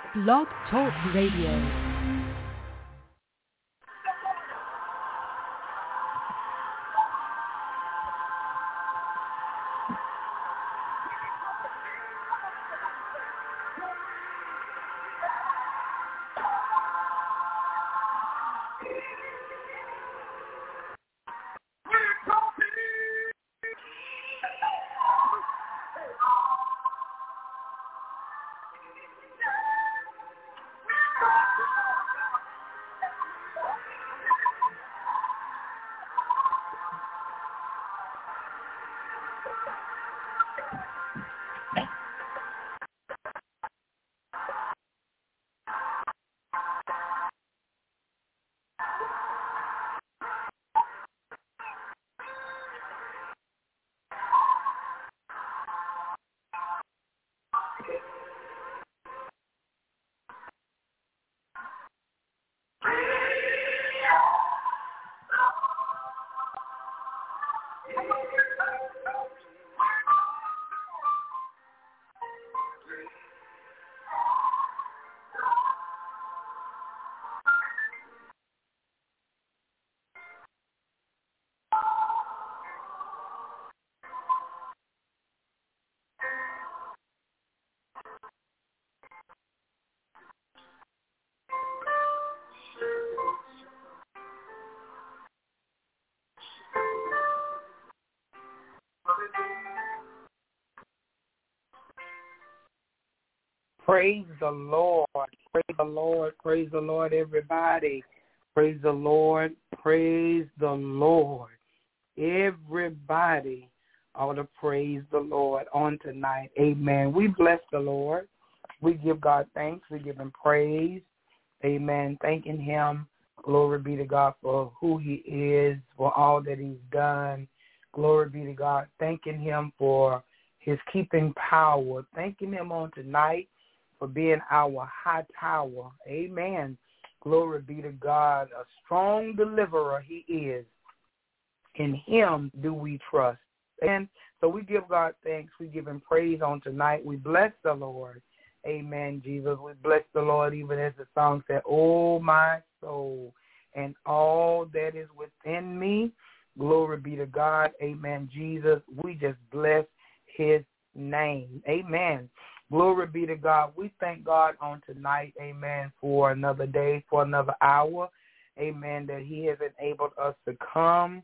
Blog Talk Radio. Praise the Lord. Praise the Lord. Praise the Lord, everybody. Praise the Lord. Praise the Lord. Everybody ought to praise the Lord on tonight. Amen. We bless the Lord. We give God thanks. We give him praise. Amen. Thanking him. Glory be to God for who he is, for all that he's done. Glory be to God. Thanking him for his keeping power. Thanking him on tonight for being our high tower. Amen. Glory be to God. A strong deliverer he is. In him do we trust. And so we give God thanks. We give him praise on tonight. We bless the Lord. Amen, Jesus. We bless the Lord even as the song said, "Oh, my soul, and all that is within me." Glory be to God. Amen, Jesus. We just bless his name. Amen. Glory be to God. We thank God on tonight, amen, for another day, for another hour, amen, that he has enabled us to come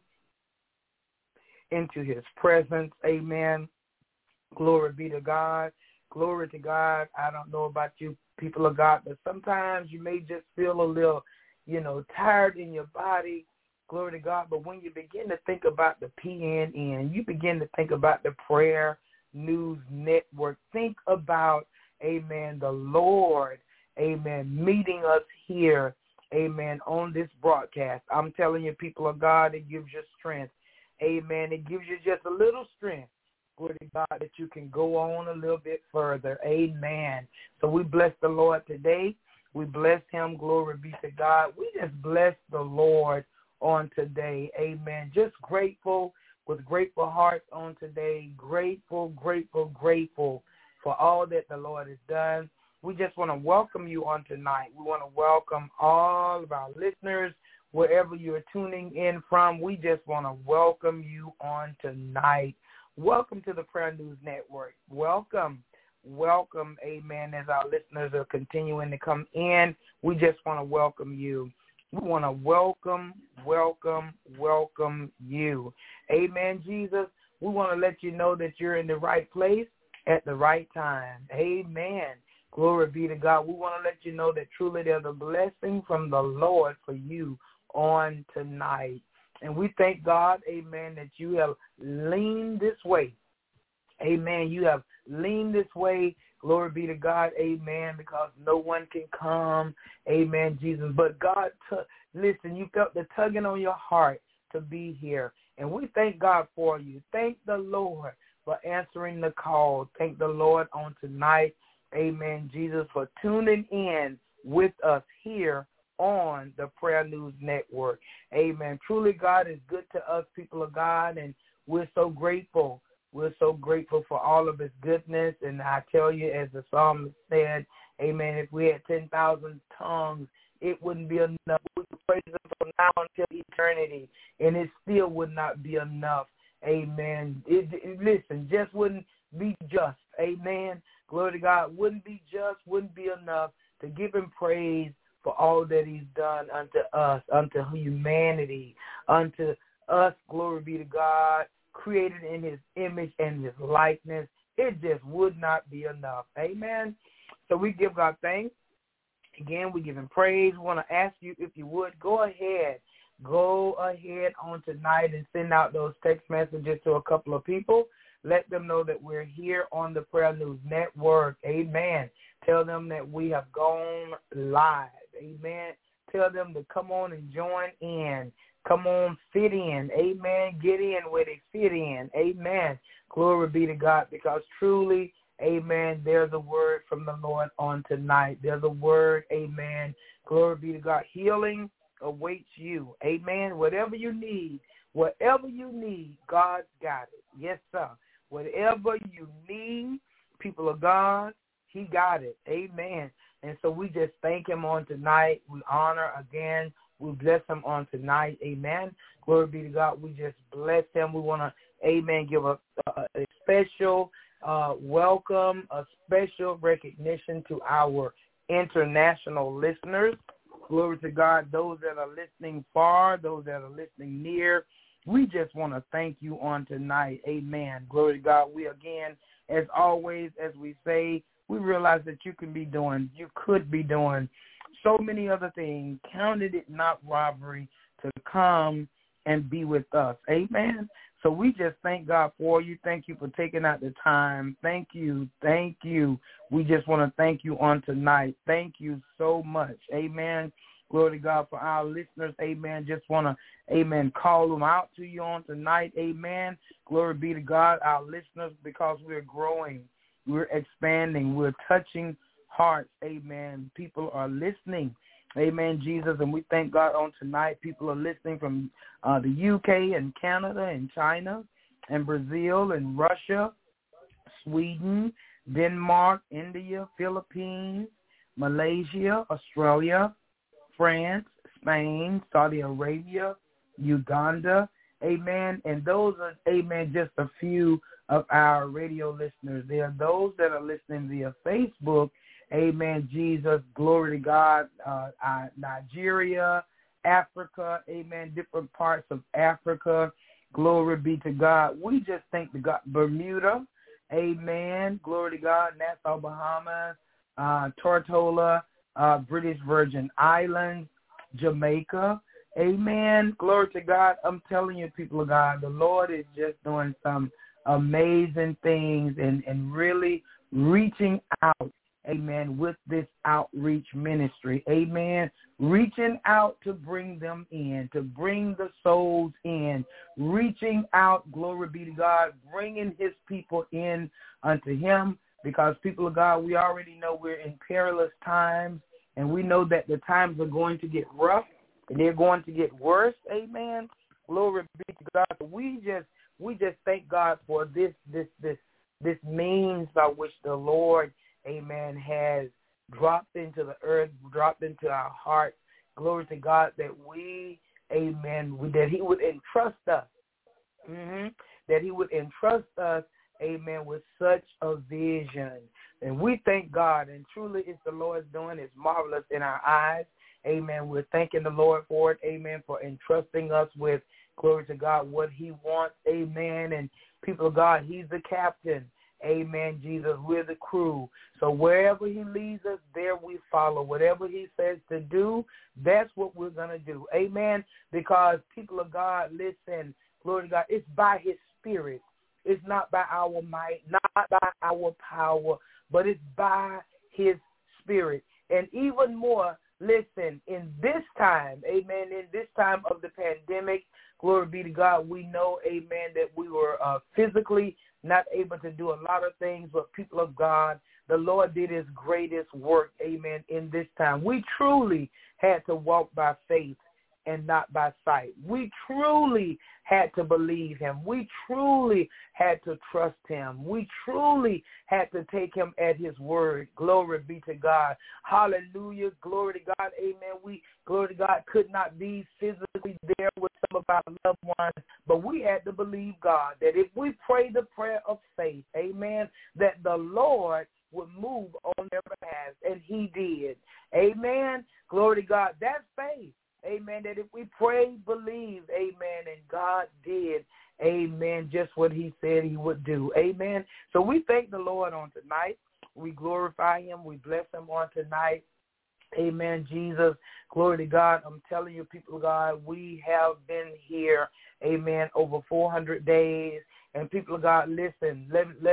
into his presence, amen. Glory be to God. Glory to God. I don't know about you people of God, but sometimes you may just feel a little, tired in your body. Glory to God. But when you begin to think about the PNN, you begin to think about the prayer News Network. Think about, amen, the Lord, amen, meeting us here, amen, on this broadcast. I'm telling you, people of God, it gives you strength. Amen. It gives you just a little strength. Glory to God that you can go on a little bit further. Amen. So we bless the Lord today. We bless him. Glory be to God. We just bless the Lord on today. Amen. Just grateful, with grateful hearts on today. Grateful, grateful, grateful for all that the Lord has done. We just want to welcome you on tonight. We want to welcome all of our listeners, wherever you're tuning in from. We just want to welcome you on tonight. Welcome to the Prayer News Network. Welcome, welcome, amen, as our listeners are continuing to come in. We just want to welcome you. We want to welcome you. Amen, Jesus. We want to let you know that you're in the right place at the right time. Amen. Glory be to God. We want to let you know that truly there's a blessing from the Lord for you on tonight. And we thank God, amen, that you have leaned this way. Amen. You have leaned this way. Glory be to God, amen, because no one can come, amen, Jesus. But God, listen, you felt the tugging on your heart to be here. And we thank God for you. Thank the Lord for answering the call. Thank the Lord on tonight, amen, Jesus, for tuning in with us here on the Prayer News Network. Amen. Truly, God is good to us, people of God, and we're so grateful. We're so grateful for all of his goodness. And I tell you, as the psalmist said, Amen. If we had 10,000 tongues, it wouldn't be enough. We could praise him from now until eternity, and it still would not be enough. Amen. Listen, just wouldn't be just. Amen. Glory to God. Wouldn't be just, wouldn't be enough to give him praise for all that he's done unto us, unto humanity, unto us. Glory be to God, created in his image and his likeness. It just would not be enough. Amen. So we give God thanks. Again, we give him praise. We want to ask you, if you would, go ahead on tonight and send out those text messages to a couple of people. Let them know that we're here on the Prayer News Network. Amen. Tell them that we have gone live. Amen. Tell them to come on and join in. Come on, fit in. Amen. Get in where they fit in. Amen. Glory be to God, because truly, amen, there's a word from the Lord on tonight. There's a word, amen. Glory be to God. Healing awaits you. Amen. Whatever you need, God's got it. Yes, sir. Whatever you need, people of God, he got it. Amen. And so we just thank him on tonight. We honor again. We bless him on tonight. Amen. Glory be to God. We just bless him. We want to, amen, give a special welcome, a special recognition to our international listeners. Glory to God. Those that are listening far, those that are listening near, we just want to thank you on tonight. Amen. Glory to God. We again, as always, as we say, we realize that you could be doing so many other things. Counted it not robbery to come and be with us. Amen. So we just thank God for you. Thank you for taking out the time. Thank you. Thank you. We just want to thank you on tonight. Thank you so much. Amen. Glory to God for our listeners. Amen. Just want to, amen, call them out to you on tonight. Amen. Glory be to God, our listeners, because we're growing. We're expanding. We're touching hearts. Amen. People are listening. Amen, Jesus. And we thank God on tonight. People are listening from the UK and Canada and China and Brazil and Russia, Sweden, Denmark, India, Philippines, Malaysia, Australia, France, Spain, Saudi Arabia, Uganda. Amen. And those are, amen, just a few of our radio listeners. There are those that are listening via Facebook. Amen, Jesus, glory to God, Nigeria, Africa, amen, different parts of Africa, glory be to God. We just thank the God, Bermuda, amen, glory to God, Nassau, Bahamas, Tortola, British Virgin Islands, Jamaica, amen, glory to God. I'm telling you, people of God, the Lord is just doing some amazing things and really reaching out, amen, with this outreach ministry, amen, reaching out to bring them in, to bring the souls in, reaching out, glory be to God, bringing his people in unto him, because people of God, we already know we're in perilous times, and we know that the times are going to get rough, and they're going to get worse, amen, glory be to God. We just thank God for this means by which the Lord, amen, has dropped into the earth, dropped into our hearts. Glory to God that we, amen, that he would entrust us, that he would entrust us, amen, with such a vision. And we thank God, and truly it's the Lord's doing. It's marvelous in our eyes. Amen. We're thanking the Lord for it, amen, for entrusting us with, glory to God, what he wants, amen. And people of God, he's the captain. Amen, Jesus. We're the crew. So wherever he leads us, there we follow. Whatever he says to do, that's what we're going to do. Amen. Because people of God, listen, glory to God, it's by his spirit. It's not by our might, not by our power, but it's by his spirit. And even more, listen, in this time, amen, in this time of the pandemic, glory be to God, we know, amen, that we were physically not able to do a lot of things, but people of God, the Lord did his greatest work, amen, in this time. We truly had to walk by faith and not by sight. We truly had to believe him. We truly had to trust him. We truly had to take him at his word. Glory be to God. Hallelujah. Glory to God. Amen. We, glory to God, could not be physically there with some of our loved ones, but we had to believe God that if we pray the prayer of faith, amen, that the Lord would move on their behalf, and he did. Amen. Glory to God. That's faith. Amen. That if we pray, believe, amen, and God did, amen, just what he said he would do. Amen. So we thank the Lord on tonight. We glorify him. We bless him on tonight. Amen, Jesus. Glory to God. I'm telling you, people of God, we have been here, amen, over 400 days. And people of God, listen,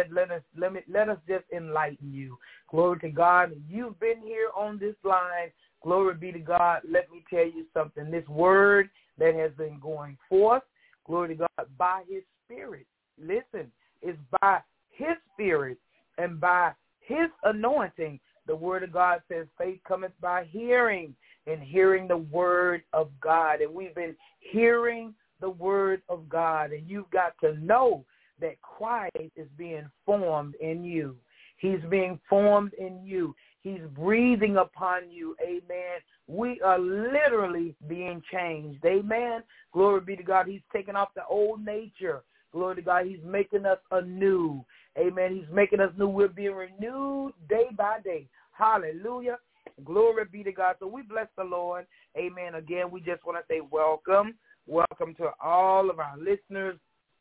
let us just enlighten you. Glory to God. You've been here on this line. Glory be to God. Let me tell you something. This word that has been going forth, glory to God, by his Spirit. Listen, it's by his Spirit and by his anointing. The word of God says faith cometh by hearing, and hearing the word of God. And we've been hearing the word of God. And you've got to know that Christ is being formed in you. He's being formed in you. He's breathing upon you. Amen. We are literally being changed. Amen. Glory be to God. He's taking off the old nature. Glory to God. He's making us anew. Amen. He's making us new. We're being renewed day by day. Hallelujah. Glory be to God. So we bless the Lord. Amen. Again, we just want to say welcome. Welcome to all of our listeners.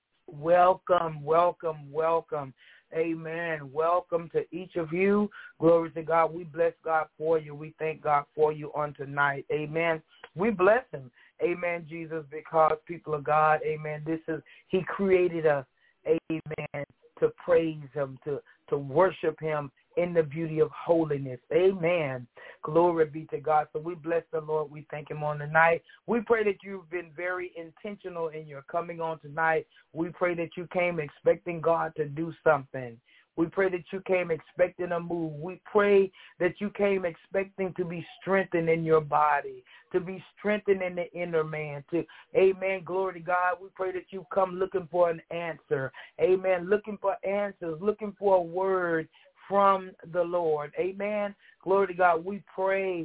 Welcome, welcome, welcome. Amen. Welcome to each of you. Glory to God. We bless God for you. We thank God for you on tonight. Amen. We bless him. Amen, Jesus, because people of God, amen, he created us, amen, to praise him, to worship him in the beauty of holiness. Amen. Glory be to God. So we bless the Lord. We thank him on tonight. We pray that you've been very intentional in your coming on tonight. We pray that you came expecting God to do something. We pray that you came expecting a move. We pray that you came expecting to be strengthened in your body, to be strengthened in the inner man. Amen. Glory to God. We pray that you come looking for an answer. Amen. Looking for answers, looking for a word from the Lord. Amen. Glory to God. We pray.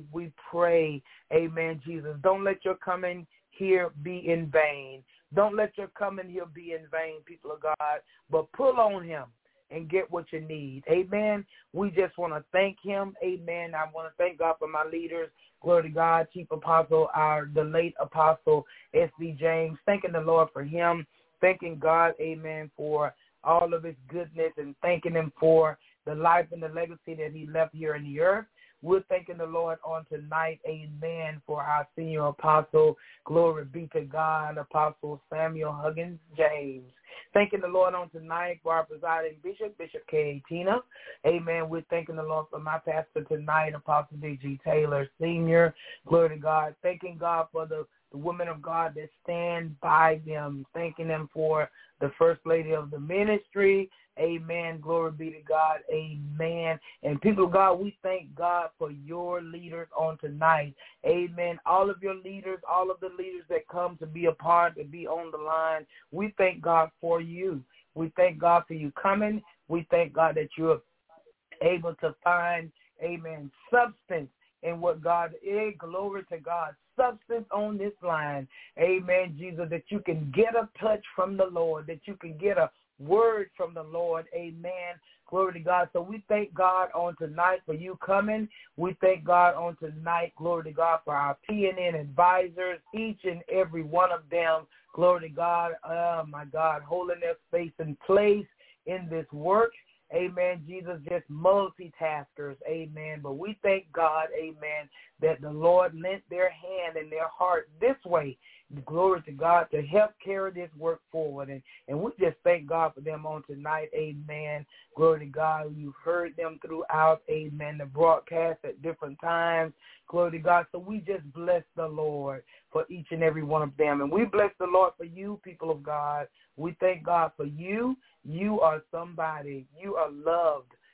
Amen, Jesus. Don't let your coming here be in vain. Don't let your coming here be in vain, people of God, but pull on him and get what you need. Amen. We just want to thank him. Amen. I want to thank God for my leaders. Glory to God, Chief Apostle, the late Apostle S.D. James. Thanking the Lord for him. Thanking God, amen, for all of his goodness, and thanking him for the life and the legacy that he left here in the earth. We're thanking the Lord on tonight, amen, for our senior apostle. Glory be to God, Apostle Samuel Huggins James. Thanking the Lord on tonight for our presiding bishop, Bishop K.A. Tina. Amen. We're thanking the Lord for my pastor tonight, Apostle D.G. Taylor Sr. Glory to God. Thanking God for the women of God that stand by them. Thanking them for the first lady of the ministry. Amen. Glory be to God. Amen. And people of God, we thank God for your leaders on tonight. Amen. All of your leaders, all of the leaders that come to be a part, to be on the line, we thank God for you. We thank God for you coming. We thank God that you're able to find, amen, substance in what God is. Glory to God. Substance on this line. Amen, Jesus, that you can get a touch from the Lord, that you can get a word from the Lord. Amen. Glory to God. So we thank God on tonight for you coming. We thank God on tonight, glory to God, for our PNN advisors, each and every one of them. Glory to God. Oh, my God, holding their space and place in this work. Amen. Jesus, just multitaskers. Amen. But we thank God, amen, that the Lord lent their hand and their heart this way. Glory to God, to help carry this work forward. And we just thank God for them on tonight. Amen. Glory to God. You've heard them throughout, amen, the broadcast at different times. Glory to God. So we just bless the Lord for each and every one of them. And we bless the Lord for you, people of God. We thank God for you. You are somebody. You are loved.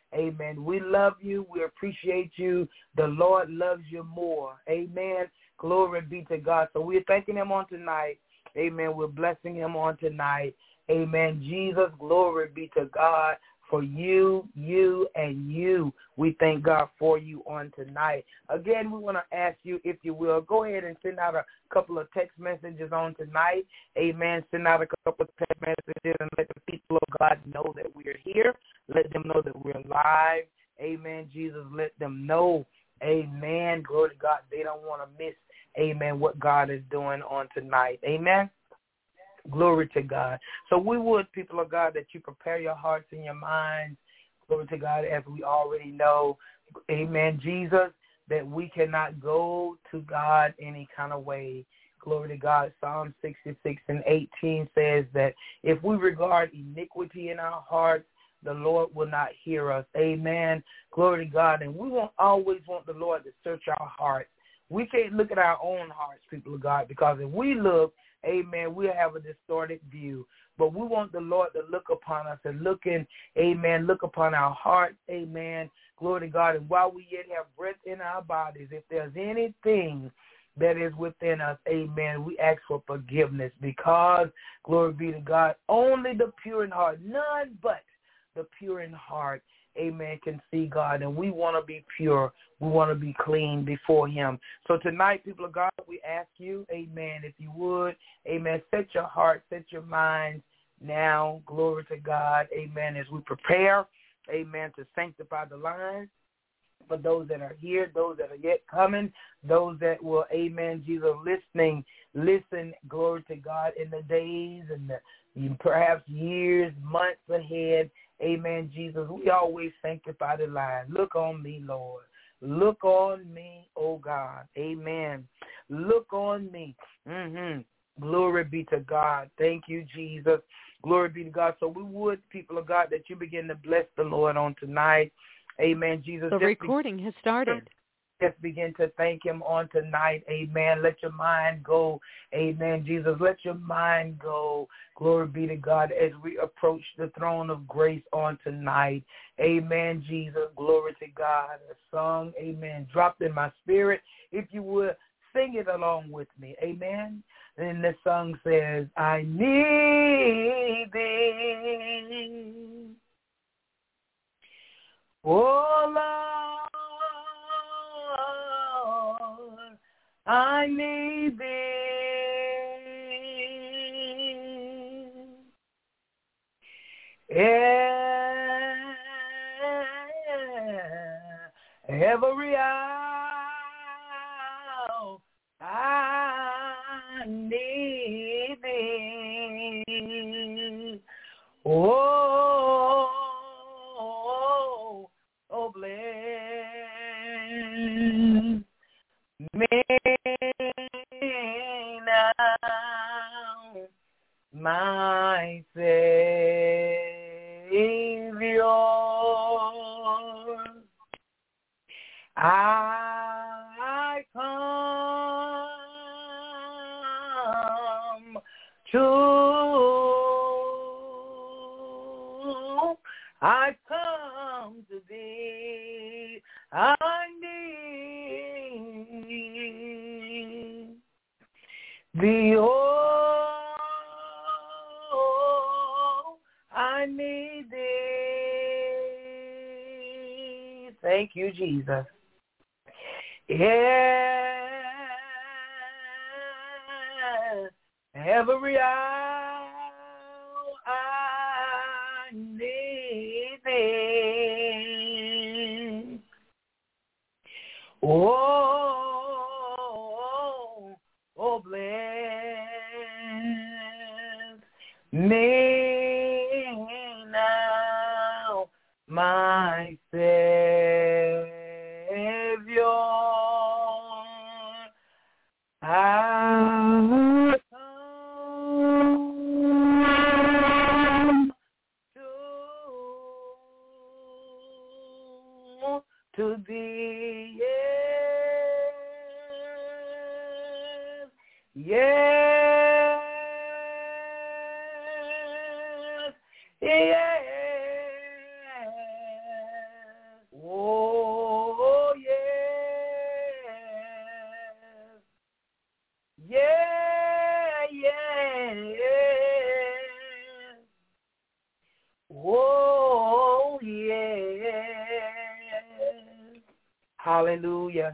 Amen. We love you. We appreciate you. The Lord loves you more. Amen. Glory be to God. So we're thanking him on tonight. Amen. We're blessing him on tonight. Amen. Jesus, glory be to God for you, and you. We thank God for you on tonight. Again, we want to ask you, if you will, go ahead and send out a couple of text messages on tonight. Amen. Send out a couple of text messages and let the people of God know that we're here. Let them know that we're live. Amen. Jesus, let them know. Amen. Glory to God. They don't want to miss, amen, what God is doing on tonight. Amen. Glory to God. So we would, people of God, that you prepare your hearts and your minds. Glory to God, as we already know, amen, Jesus, that we cannot go to God any kind of way. Glory to God. Psalm 66 and 18 says that if we regard iniquity in our hearts, the Lord will not hear us. Amen. Glory to God. And we won't always want the Lord to search our hearts. We can't look at our own hearts, people of God, because if we look, amen, we'll have a distorted view. But we want the Lord to look upon us and look upon our hearts, amen. Glory to God. And while we yet have breath in our bodies, if there's anything that is within us, amen, we ask for forgiveness because, glory be to God, only the pure in heart, none but the pure in heart, amen, can see God. And we want to be pure. We want to be clean before him. So tonight, people of God, we ask you, amen, if you would, amen, set your heart, set your minds now, glory to God, amen, as we prepare, amen, to sanctify the line for those that are here, those that are yet coming, those that will, amen, Jesus, listen, glory to God, in the days and the perhaps years, months ahead. Amen, Jesus. We always sanctify the line. Look on me, Lord. Look on me, oh God. Amen. Look on me. Glory be to God. Thank you, Jesus. Glory be to God. So we would, people of God, that you begin to bless the Lord on tonight. Amen, Jesus. The recording has started. Just begin to thank him on tonight. Amen. Let your mind go. Amen, Jesus. Let your mind go. Glory be to God as we approach the throne of grace on tonight. Amen, Jesus. Glory to God. A song, amen, dropped in my spirit. If you would, sing it along with me. Amen. And the song says, I need thee. Oh, Lord, I need thee. Every hour I need thee. Oh, bless me now, my Savior. I come to thee. I need thee. Oh, I need thee. Thank you, Jesus. Yes, every hour I need thee. Oh, bless me now, my Savior. I come to thee, yes, yes, yes, Hallelujah.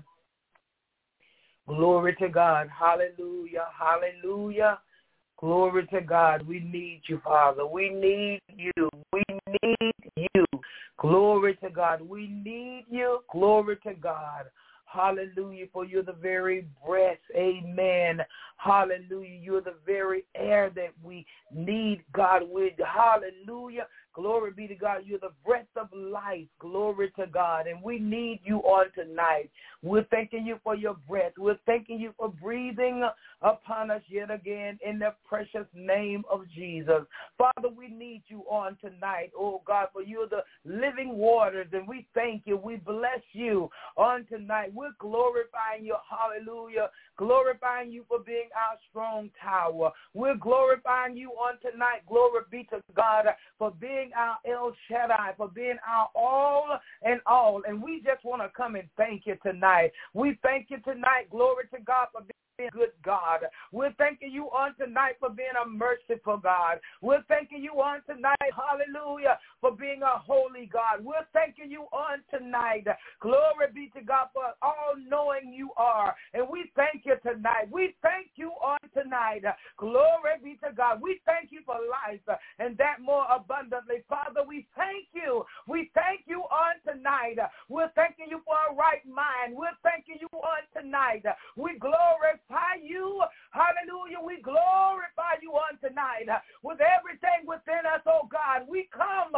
Glory to God. Hallelujah. Hallelujah. Glory to God. We need you, Father. We need you. We need you. Glory to God. We need you. Glory to God. Hallelujah. For you're the very breath. Amen. Hallelujah. You're the very air that we need, God. Hallelujah. Glory be to God. You're the breath of life. Glory to God. And we need you on tonight. We're thanking you for your breath. We're thanking you for breathing upon us yet again in the precious name of Jesus. Father, we need you on tonight, oh God, for you're the living waters, and we thank you. We bless you on tonight. We're glorifying you. Hallelujah. Glorifying you for being our strong tower. We're glorifying you on tonight. Glory be to God for being our El Shaddai, for being our all and all. And we just want to come and thank you tonight. We thank you tonight. Glory to God for being good God. We're thanking you on tonight for being a merciful God. We're thanking you on tonight, hallelujah, for being a holy God. We're thanking you on tonight. Glory be to God for all-knowing you are. And we thank you tonight. We thank you on tonight. Glory be to God. We thank you for life and that more abundantly. Father, we thank you. We thank you on tonight. We're thanking you for a right mind. We're thanking you on tonight. We glorify you. Hallelujah. We glorify you on tonight with everything within us, oh God. We come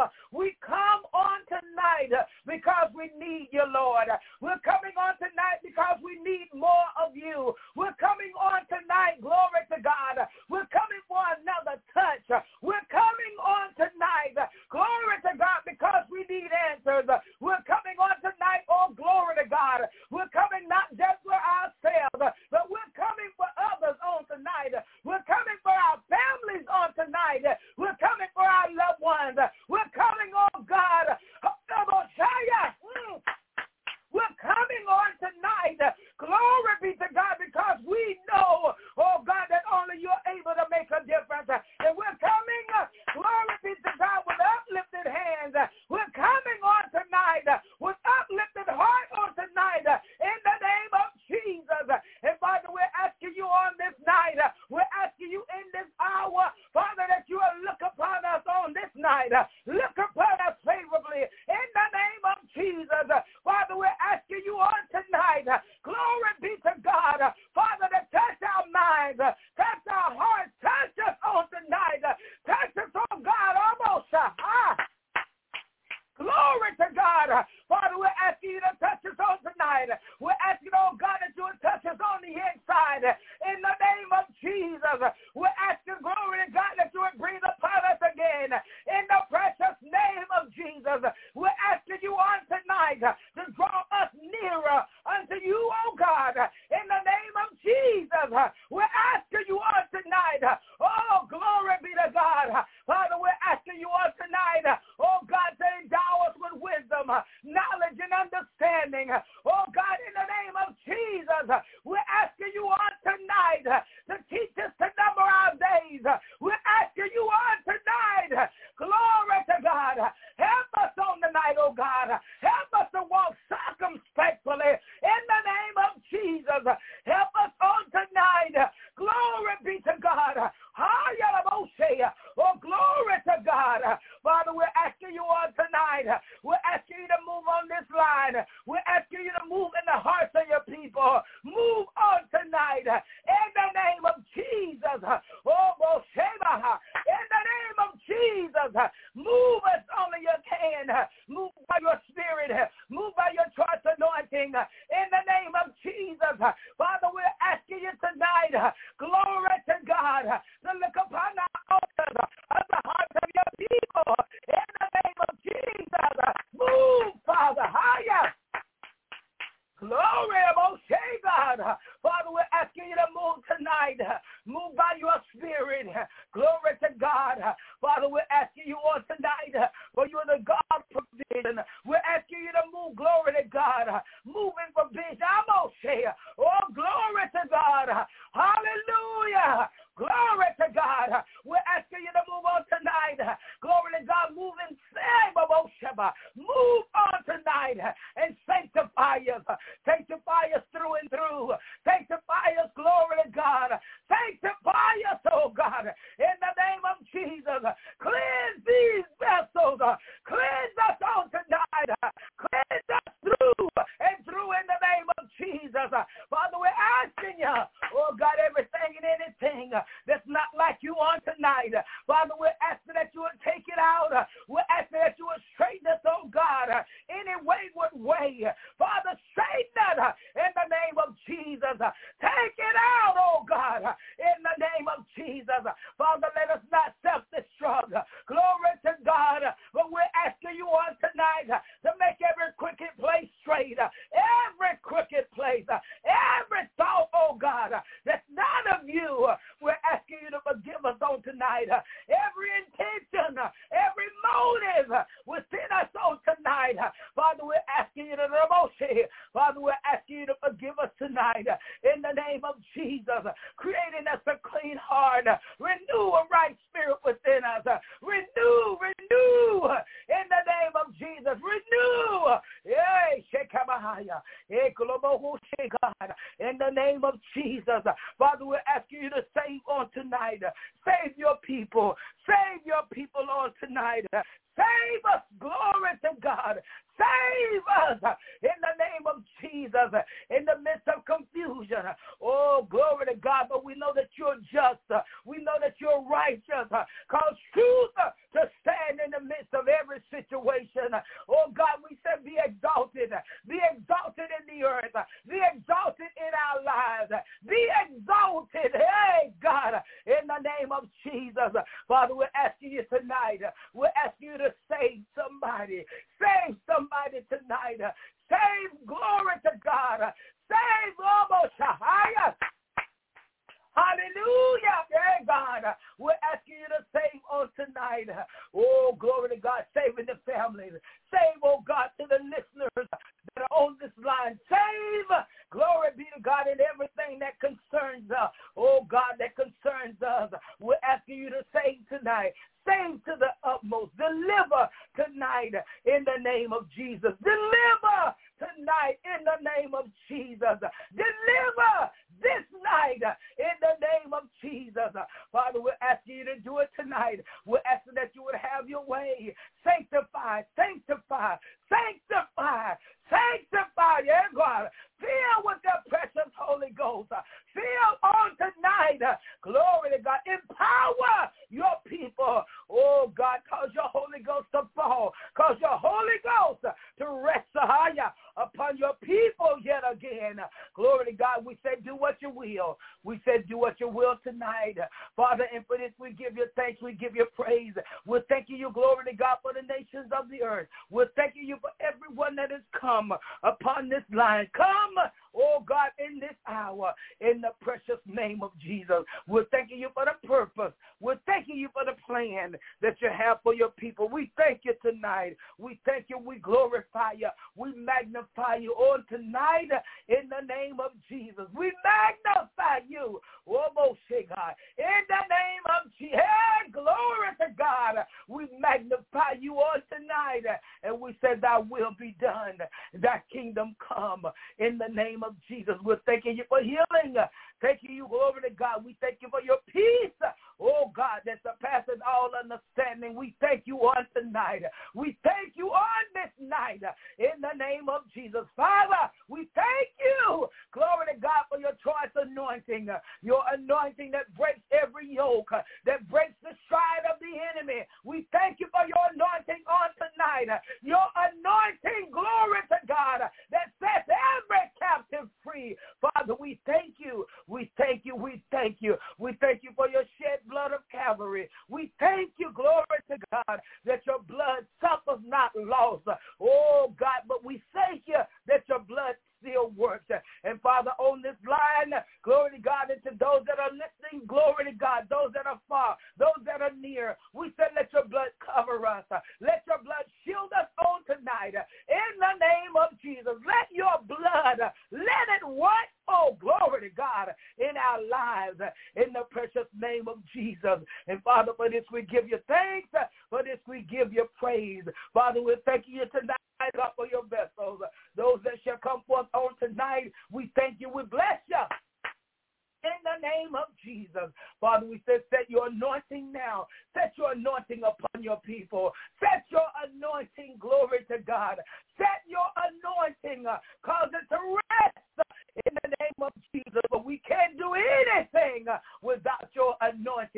on tonight because we need you, Lord. We're coming on tonight because we need more of you. We're coming on tonight, glory to God. We're coming for another touch. We're coming on tonight, glory to God, because we need answers. We're coming on tonight, oh glory to God. We're coming not just for ourselves, but we're coming for others on tonight. We're coming for our families on tonight. We're coming for our loved ones. We're coming, oh God. We're coming on tonight. Glory be to God, because we know, oh God, that only you're able to make a difference. And we're coming, glory be to God, with uplifted hands. We're coming on tonight with uplifted heart on tonight in the name of Jesus. And Father, we're asking you on this night, we're asking you in this hour, Father, that you will look upon us on this night. Look upon us favorably in the name of Jesus. Father, we're asking you on tonight, glory be to God, Father, to touch our minds, touch our hearts, touch us on tonight, touch us, oh God, almost. Glory to God. Father, we're asking you to touch us on tonight. We're asking, oh God, that you would touch us on the inside. In the name of Jesus, we're asking, glory to God, that you would breathe upon us again. In the precious name of Jesus, we're asking you on tonight to draw us nearer unto you, oh God. In the name of Jesus, we're asking you on tonight. Oh, glory be to God. Father, we're asking you on tonight, oh God, to endow us with wisdom, knowledge, and understanding. Oh God, in the name of Jesus, we're asking you on tonight to teach us to number our days. We're asking you on tonight, glory to God, help us on tonight, oh God. Help us to walk circumspectly in the name of Jesus. Help us on tonight. Glory be to God. Oh, glory to God. Father, we're asking you on tonight. We're asking you to move on this line. We're asking you to move in the hearts of your people. Move on tonight in the name of Jesus. Oh, in the name of Jesus, move us only you can. Move by your spirit. Move by your trust anointing in the name of Jesus. Father, we're asking you tonight, glory to God, to look upon our altars of the hearts of your people in the name of Jesus. Move, Father, higher. Glory, God. Father, we're asking you to move tonight. Move by your spirit. Glory to God. Father, we're asking you on tonight, for you're the God provision. We're asking you to move, glory to God. Moving from vision. Oh, glory to God. Hallelujah. Glory to God. We're asking you to move on tonight. Glory to God. Move on tonight and sanctify us. Take Jesus. Father, we're asking you, oh God, everything and anything that's not like you on tonight. Father, we're asking that you would take it out. We're asking that you would straighten us, oh God, any wayward way. Father, straighten us in the name of Jesus. Take it out, oh God, in the name of Jesus. Father, let us not self-destruct. Glory to God. But we're asking you on tonight to make every crooked place straight. Every crooked place. Every thought, oh God, that's not of you. We're asking you to forgive us on tonight. Every intention, every motive within us on tonight. Father, we're asking you to Father, we're asking you to forgive us tonight in the name of Jesus. Creating us a clean heart. Renew a right spirit within us. Renew in the name of Jesus. Renew. In the name of Jesus. Father, we're asking you to save on tonight. Save your people. Save your people on tonight. Save us. Glory to God. Save us in the name of Jesus in the midst of confusion. Oh, glory to God. But we know that you're just. We know that you're righteous. Cause truth to stand in the midst of every situation. Oh, God, we said be exalted. Be exalted in the earth. Be exalted in our lives. Be exalted. Hey, God, in the name of Jesus. Father, we're asking you tonight. We're asking you to save somebody. Save somebody tonight. Save, glory to God. Save almost Shahaya. Hallelujah. Yeah, God. We're asking you to save on tonight. Oh, glory to God. Saving the families. Save, oh God, to the listeners that are on this line. Save. Glory be to God in everything that concerns us. Oh, God, that concerns us. We're asking you to save tonight. Save to the utmost. Deliver tonight in the name of Jesus. Deliver tonight in the name of Jesus. Deliver this night in the name of Jesus. Father, we're asking you to do it tonight. We're asking that you would have your way. Sanctify, sanctify, sanctify, sanctify, yeah, God. Fill with the precious Holy Ghost. Fill on tonight. Glory to God. Empower your people. Oh, God, cause your Holy Ghost to fall. Cause your Holy Ghost to rest upon your people yet again. Glory to God. We said do what you will. We said do what you will tonight. Father, and for this we give you thanks. We give you praise. We're thanking you, glory to God, for the nations of the earth. We're thanking you for everyone that has come upon this line. Come, oh God, in this hour, in the precious name of Jesus. We're thanking you for the purpose. We're thanking you for the plan that you have for your people. We thank you tonight. We thank you. We glorify you. We magnify you on tonight in the name of Jesus. We magnify you. Oh, God. In the name of Jesus. Hey, glory to God. We magnify you on tonight. And we said thy will be done. Thy kingdom come in the name of Jesus. We're thanking you for healing. Thanking you, glory to God. We thank you for your peace. Oh, God, that surpasses all understanding. We thank you on tonight. We thank you on this night in the name of Jesus. Father, we thank you, glory to God, for your choice anointing, your anointing that breaks every yoke, that breaks the stride of the enemy. We thank you for your anointing on tonight, your anointing, glory to God, that sets every captive free. Father, we thank you. We thank you. We thank you. We thank you for your shed blood of Calvary. We thank you, glory to God, that your blood suffers not loss. Oh, God, but we thank you that your blood still works. And Father, on this line, glory to God, and to those that are listening, glory to God, those that are far, those that are near, we say let your blood cover us. Let your blood shield us on tonight. In the name of Jesus, let your blood, let it work. Oh, glory to God, in our lives, in the precious name of Jesus. And Father, for this we give you thanks. For this we give you praise. Father, we're thanking you tonight, God, for your vessels. Those that shall come forth on tonight, we thank you. We bless you. In the name of Jesus. Father, we say set your anointing now. Set your anointing upon your people. Set your anointing, glory to God. Set your anointing, cause it to rest in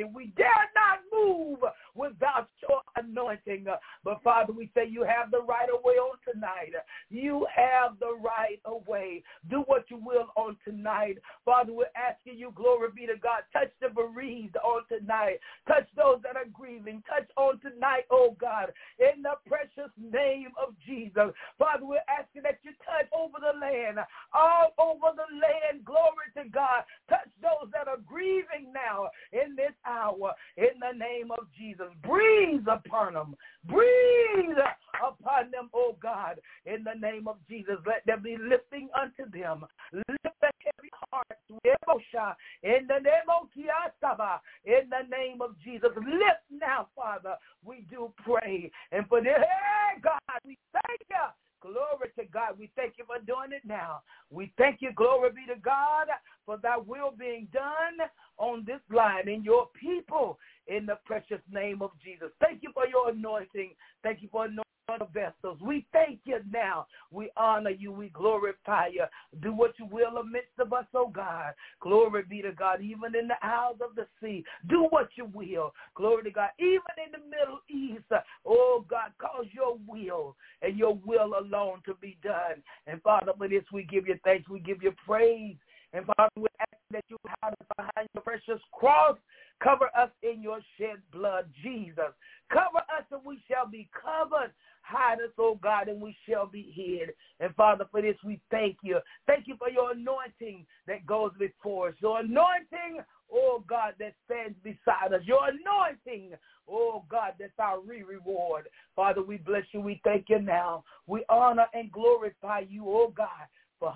anointing. We dare not move without your anointing. But, Father, we say you have the right of way on tonight. You have the right of way. Do what you will on tonight. Father, we're asking you, glory be to God, touch the bereaved on tonight. Touch those that are grieving. Touch on tonight, oh God, in the precious name of Jesus. Father, we're asking that you touch over the land, all over the land, glory to God. Touch those that are grieving now in this hour, in the name of Jesus. Breathe upon them. Breathe upon them, oh God, in the name of Jesus. Let there be lifting unto them. Lift the heavy heart in the name of Kiasaba, in the name of Jesus. Lift now, Father, we do pray. And for this, hey, God, we thank you. Glory to God. We thank you for doing it now. We thank you, glory be to God, for thy will being done on this line in your people in the precious name of Jesus. Thank you for your anointing. Thank you for anointing the vessels. We thank you now. We honor you. We glorify you. Do what you will amidst of us, oh God. Glory be to God. Even in the isles of the sea, do what you will. Glory to God. Even in the Middle East, oh God, cause your will and your will alone to be done. And Father, for this we give you thanks. We give you praise. And Father, we ask that you hide us behind your precious cross. Cover us in your shed blood, Jesus. Cover us and we shall be covered. Hide us, oh God, and we shall be hid. And Father, for this we thank you. Thank you for your anointing that goes before us. Your anointing, oh God, that stands beside us. Your anointing, oh God, that's our reward. Father, we bless you. We thank you now. We honor and glorify you, oh God. For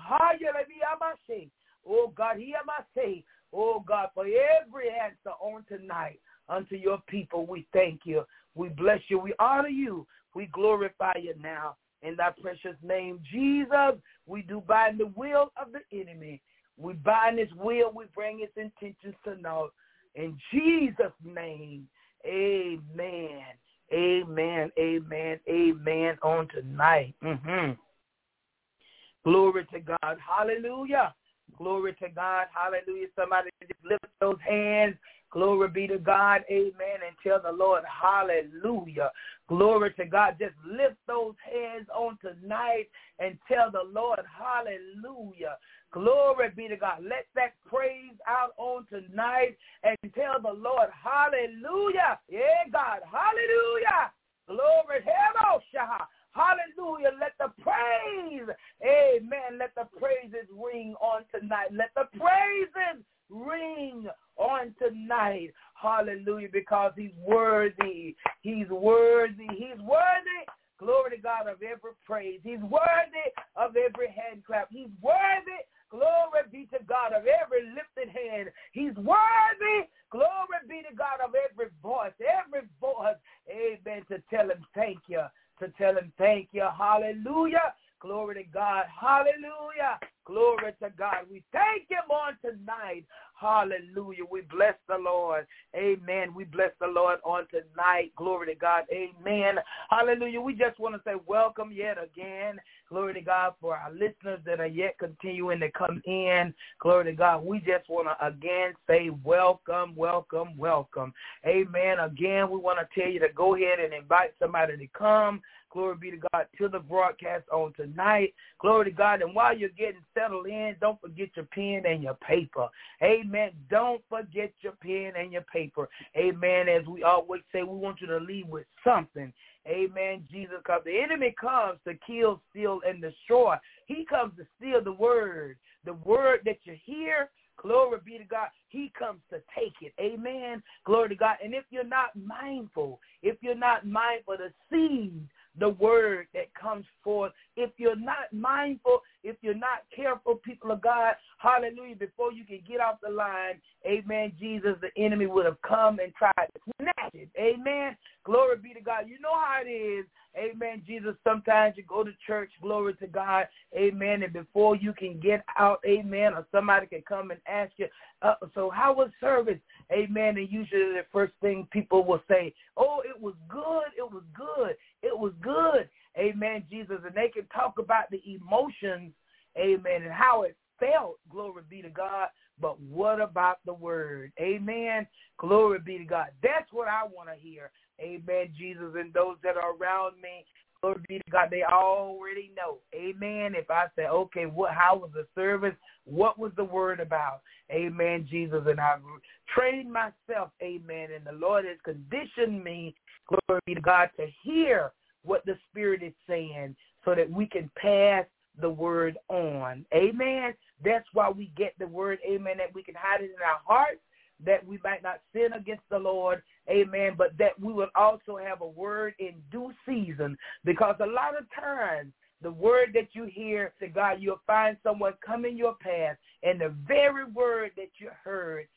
oh God, oh God, for every answer on tonight unto your people, we thank you. We bless you. We honor you. We glorify you now. In thy precious name, Jesus, we do bind the will of the enemy. We bind his will. We bring his intentions to naught. In Jesus' name, amen. Amen, amen, amen on tonight. Glory to God. Hallelujah. Glory to God. Hallelujah. Somebody just lift those hands. Glory be to God. Amen. And tell the Lord, hallelujah. Glory to God. Just lift those hands on tonight and tell the Lord, hallelujah. Glory be to God. Let that praise out on tonight and tell the Lord, hallelujah. Yeah, God. Hallelujah. Glory. Hallelujah. Let the praise, amen, let the praises ring on tonight. Let the praises ring on tonight. Hallelujah, because he's worthy. He's worthy. He's worthy. Glory to God of every praise. He's worthy of every hand clap. He's worthy. Glory be to God of every lifted hand. He's worthy. Glory be to God of every voice. Amen, to tell him thank you. To tell him thank you. Hallelujah. Glory to God. Hallelujah. Glory to God. We thank him on tonight. Hallelujah. We bless the Lord. Amen. We bless the Lord on tonight. Glory to God. Amen. Hallelujah. We just want to say welcome yet again. Glory to God for our listeners that are yet continuing to come in. Glory to God. We just want to again say welcome, welcome, welcome. Amen. Again, we want to tell you to go ahead and invite somebody to come. Glory be to God to the broadcast on tonight. Glory to God. And while you're getting settled in, don't forget your pen and your paper. Amen. Don't forget your pen and your paper. Amen. As we always say, we want you to leave with something. Amen, Jesus, because the enemy comes to kill, steal, and destroy. He comes to steal the word that you hear. Glory be to God. He comes to take it. Amen. Glory to God. And if you're not mindful to seed the word that comes forth, if you're not mindful, if you're not careful, people of God, hallelujah, before you can get off the line, amen, Jesus, the enemy would have come and tried to snatch it. Amen. Glory be to God. You know how it is. Amen, Jesus. Sometimes you go to church, glory to God, amen, and before you can get out, amen, or somebody can come and ask you, so how was service? Amen, and usually the first thing people will say, oh, it was good, it was good, it was good, amen, Jesus, and they can talk about the emotions, amen, and how it felt, glory be to God, but what about the word? Amen. Glory be to God. That's what I want to hear. Amen, Jesus, and those that are around me, glory be to God, they already know. Amen. If I say, okay, how was the service? What was the word about? Amen, Jesus. And I've trained myself, amen, and the Lord has conditioned me, glory be to God, to hear what the Spirit is saying so that we can pass the word on. Amen. That's why we get the word, amen, that we can hide it in our hearts, that we might not sin against the Lord, amen, but that we will also have a word in due season, because a lot of times the word that you hear to God, you'll find someone come in your path, and the very word that you heard,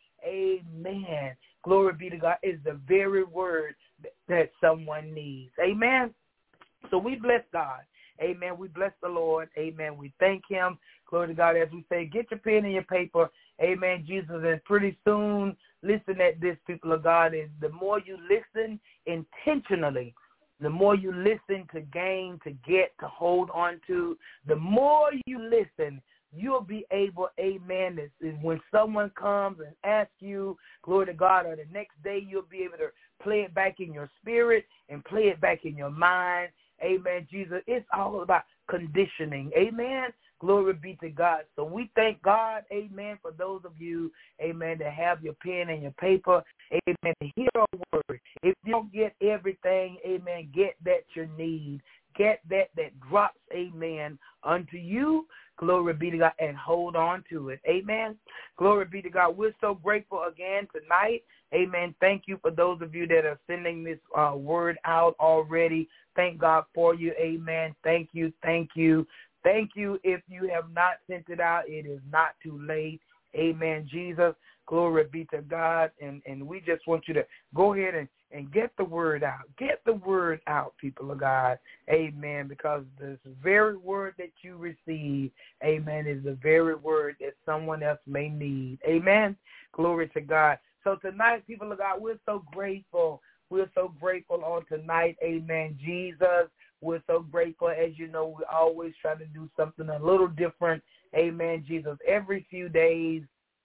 amen, glory be to God, is the very word that someone needs. Amen. So we bless God. Amen. We bless the Lord. Amen. We thank him. Glory to God. As we say, get your pen and your paper. Amen, Jesus. And pretty soon, listen at this, people of God, is the more you listen intentionally, the more you listen to gain, to get, to hold on to, the more you listen, you'll be able, amen, when someone comes and asks you, glory to God, or the next day you'll be able to play it back in your spirit and play it back in your mind. Amen, Jesus. It's all about conditioning. Amen. Glory be to God. So we thank God, amen, for those of you, amen, that have your pen and your paper, amen, to hear a word. If you don't get everything, amen, get that you need. Get that drops, amen, unto you. Glory be to God, and hold on to it. Amen. Glory be to God. We're so grateful again tonight. Amen. Thank you for those of you that are sending this word out already. Thank God for you. Amen. Thank you. Thank you. Thank you. If you have not sent it out, it is not too late. Amen, Jesus. Glory be to God. And we just want you to go ahead and get the word out. Get the word out, people of God. Amen. Because this very word that you receive, amen, is the very word that someone else may need. Amen. Glory to God. So tonight, people of God, we're so grateful. We're so grateful on tonight. Amen, Jesus. We're so grateful. As you know, we always try to do something a little different. Amen, Jesus. Every few days.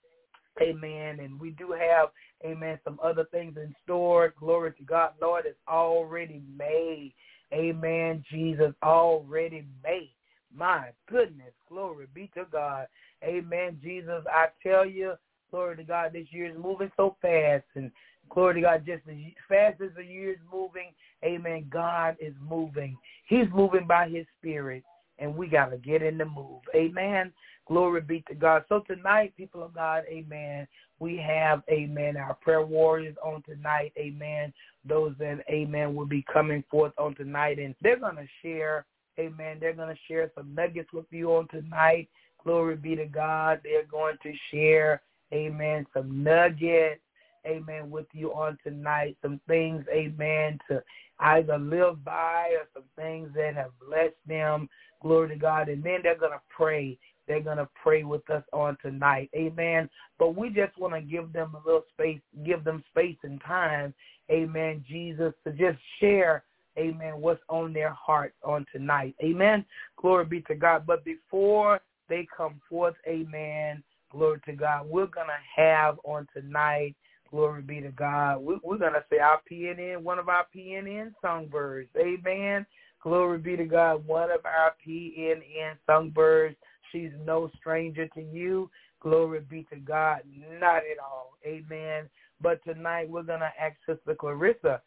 Amen. And we do have, amen, some other things in store. Glory to God. Lord, it's already made. Amen, Jesus, already made. My goodness. Glory be to God. Amen, Jesus. I tell you, glory to God, this year is moving so fast. And glory to God, just as fast as the year is moving, amen, God is moving. He's moving by his Spirit, and we got to get in the move. Amen. Glory be to God. So tonight, people of God, amen, we have, amen, our prayer warriors on tonight, amen, those that, amen, will be coming forth on tonight, and they're going to share, amen, they're going to share some nuggets with you on tonight. Glory be to God. They're going to share, amen, some nuggets, amen, with you on tonight, some things, amen, to either live by or some things that have blessed them. Glory to God. And then they're going to pray. They're going to pray with us on tonight. Amen. But we just want to give them a little space, give them space and time, amen, Jesus, to just share, amen, what's on their hearts on tonight. Amen. Glory be to God. But before they come forth, amen, glory to God, we're going to have on tonight, glory be to God, we're going to say our PNN, one of our PNN songbirds. Amen. Glory be to God, one of our PNN songbirds. She's no stranger to you. Glory be to God. Not at all. Amen. But tonight we're going to ask Sister Clarissa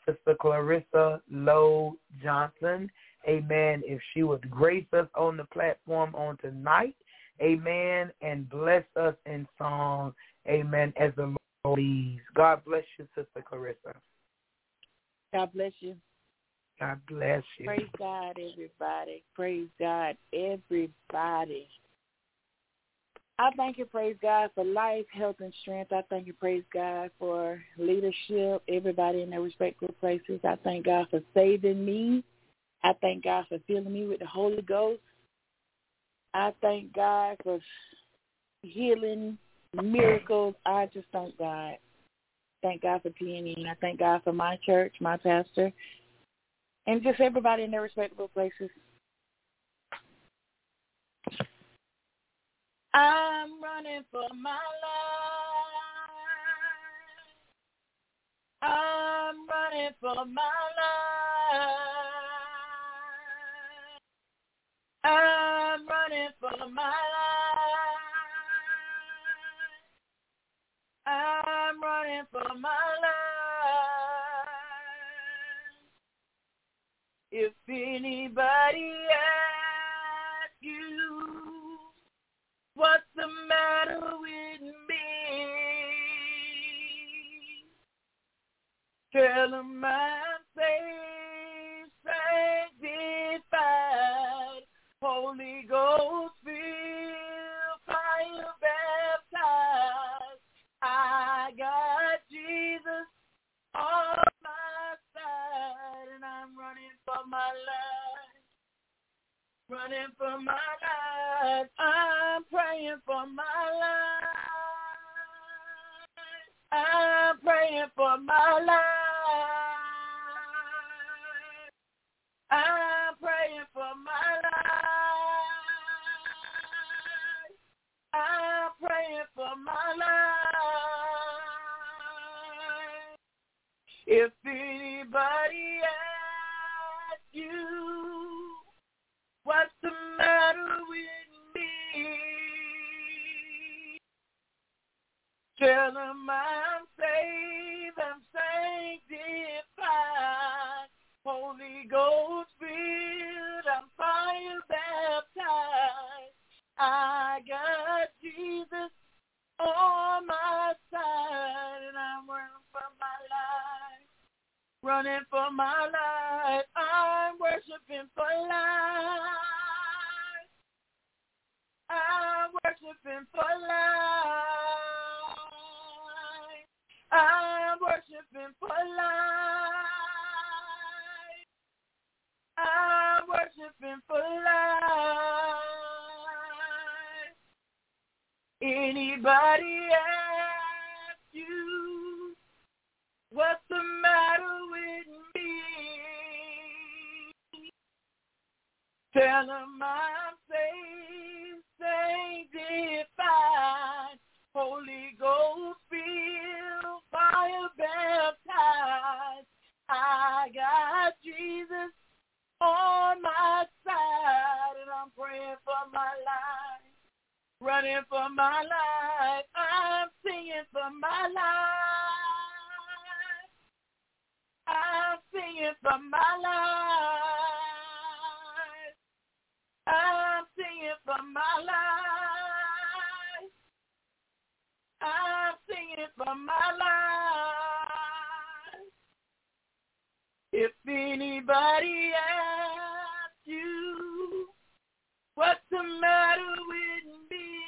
Lowe Johnson, amen, if she would grace us on the platform on tonight, amen, and bless us in song, amen, as the Lord leads. God bless you, Sister Clarissa. God bless you. God bless you. Praise God, everybody. Praise God, everybody. I thank you, praise God, for life, health, and strength. I thank you, praise God, for leadership, everybody in their respective places. I thank God for saving me. I thank God for filling me with the Holy Ghost. I thank God for healing, miracles. I just thank God. Thank God for PNN. I thank God for my church, my pastor, and just everybody in their respectable places. I'm running running for my life. I'm running for my life. I'm running for my life. I'm running for my life. If anybody asks you what's the matter with me, tell them I'm saved, sanctified, Holy Ghost filled, fire baptized. I got Jesus on my side, and I'm running for my life, running for my life. I'm praying for my life. I'm praying for my life. I'm praying for my life. I'm praying for my life. If anybody asks you what's the matter with me, tell them I'm saved, I'm sanctified, Holy Ghost filled, I'm fire baptized. I got Jesus on my side, and I'm running for my life, running for my life. I'm worshiping for life. I'm worshiping for life. I'm worshiping for life. I'm worshiping for life. Anybody ask you what's the matter with me, tell them I'm saved, sanctified, Holy Ghost filled, fire baptized. I got Jesus on my side, and I'm praying for my life, running for my life. I'm singing for my life. I'm singing for my life. I'm singing for my life. I'm singing for my life. If anybody asks you what's the matter with me,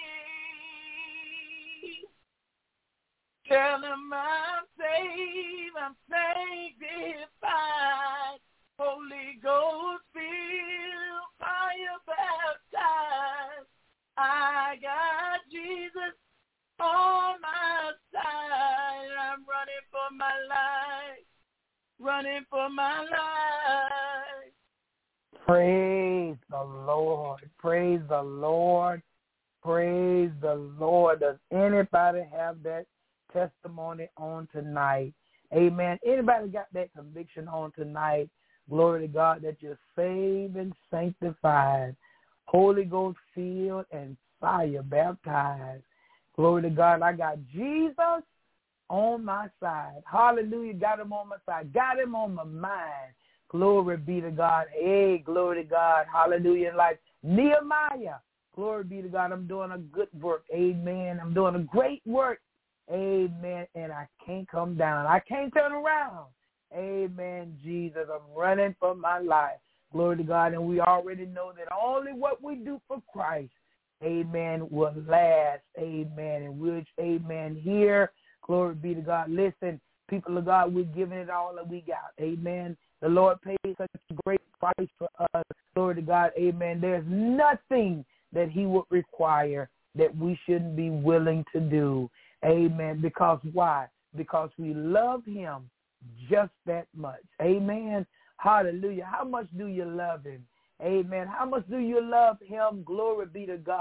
tell them I'm saved, I'm sanctified, Holy Ghost filled, fire baptized. I got Jesus on my side. I'm running for my life, running for my life. Praise the Lord. Praise the Lord. Praise the Lord. Does anybody have that testimony on tonight? Amen. Anybody got that conviction on tonight? Glory to God that you're saved and sanctified, Holy Ghost filled and fire baptized. Glory to God. I got Jesus on my side. Hallelujah. Got him on my side. Got him on my mind. Glory be to God. Hey, glory to God. Hallelujah. Like Nehemiah. Glory be to God. I'm doing a good work. Amen. I'm doing a great work. Amen. And I can't come down. I can't turn around. Amen, Jesus. I'm running for my life. Glory to God. And we already know that only what we do for Christ, amen, will last. Amen. And which, amen, here, glory be to God. Listen, people of God, we're giving it all that we got. Amen. The Lord paid such a great price for us. Glory to God. Amen. There's nothing that he would require that we shouldn't be willing to do. Amen. Because why? Because we love him just that much. Amen. Hallelujah. How much do you love him? Amen. How much do you love him? Glory be to God.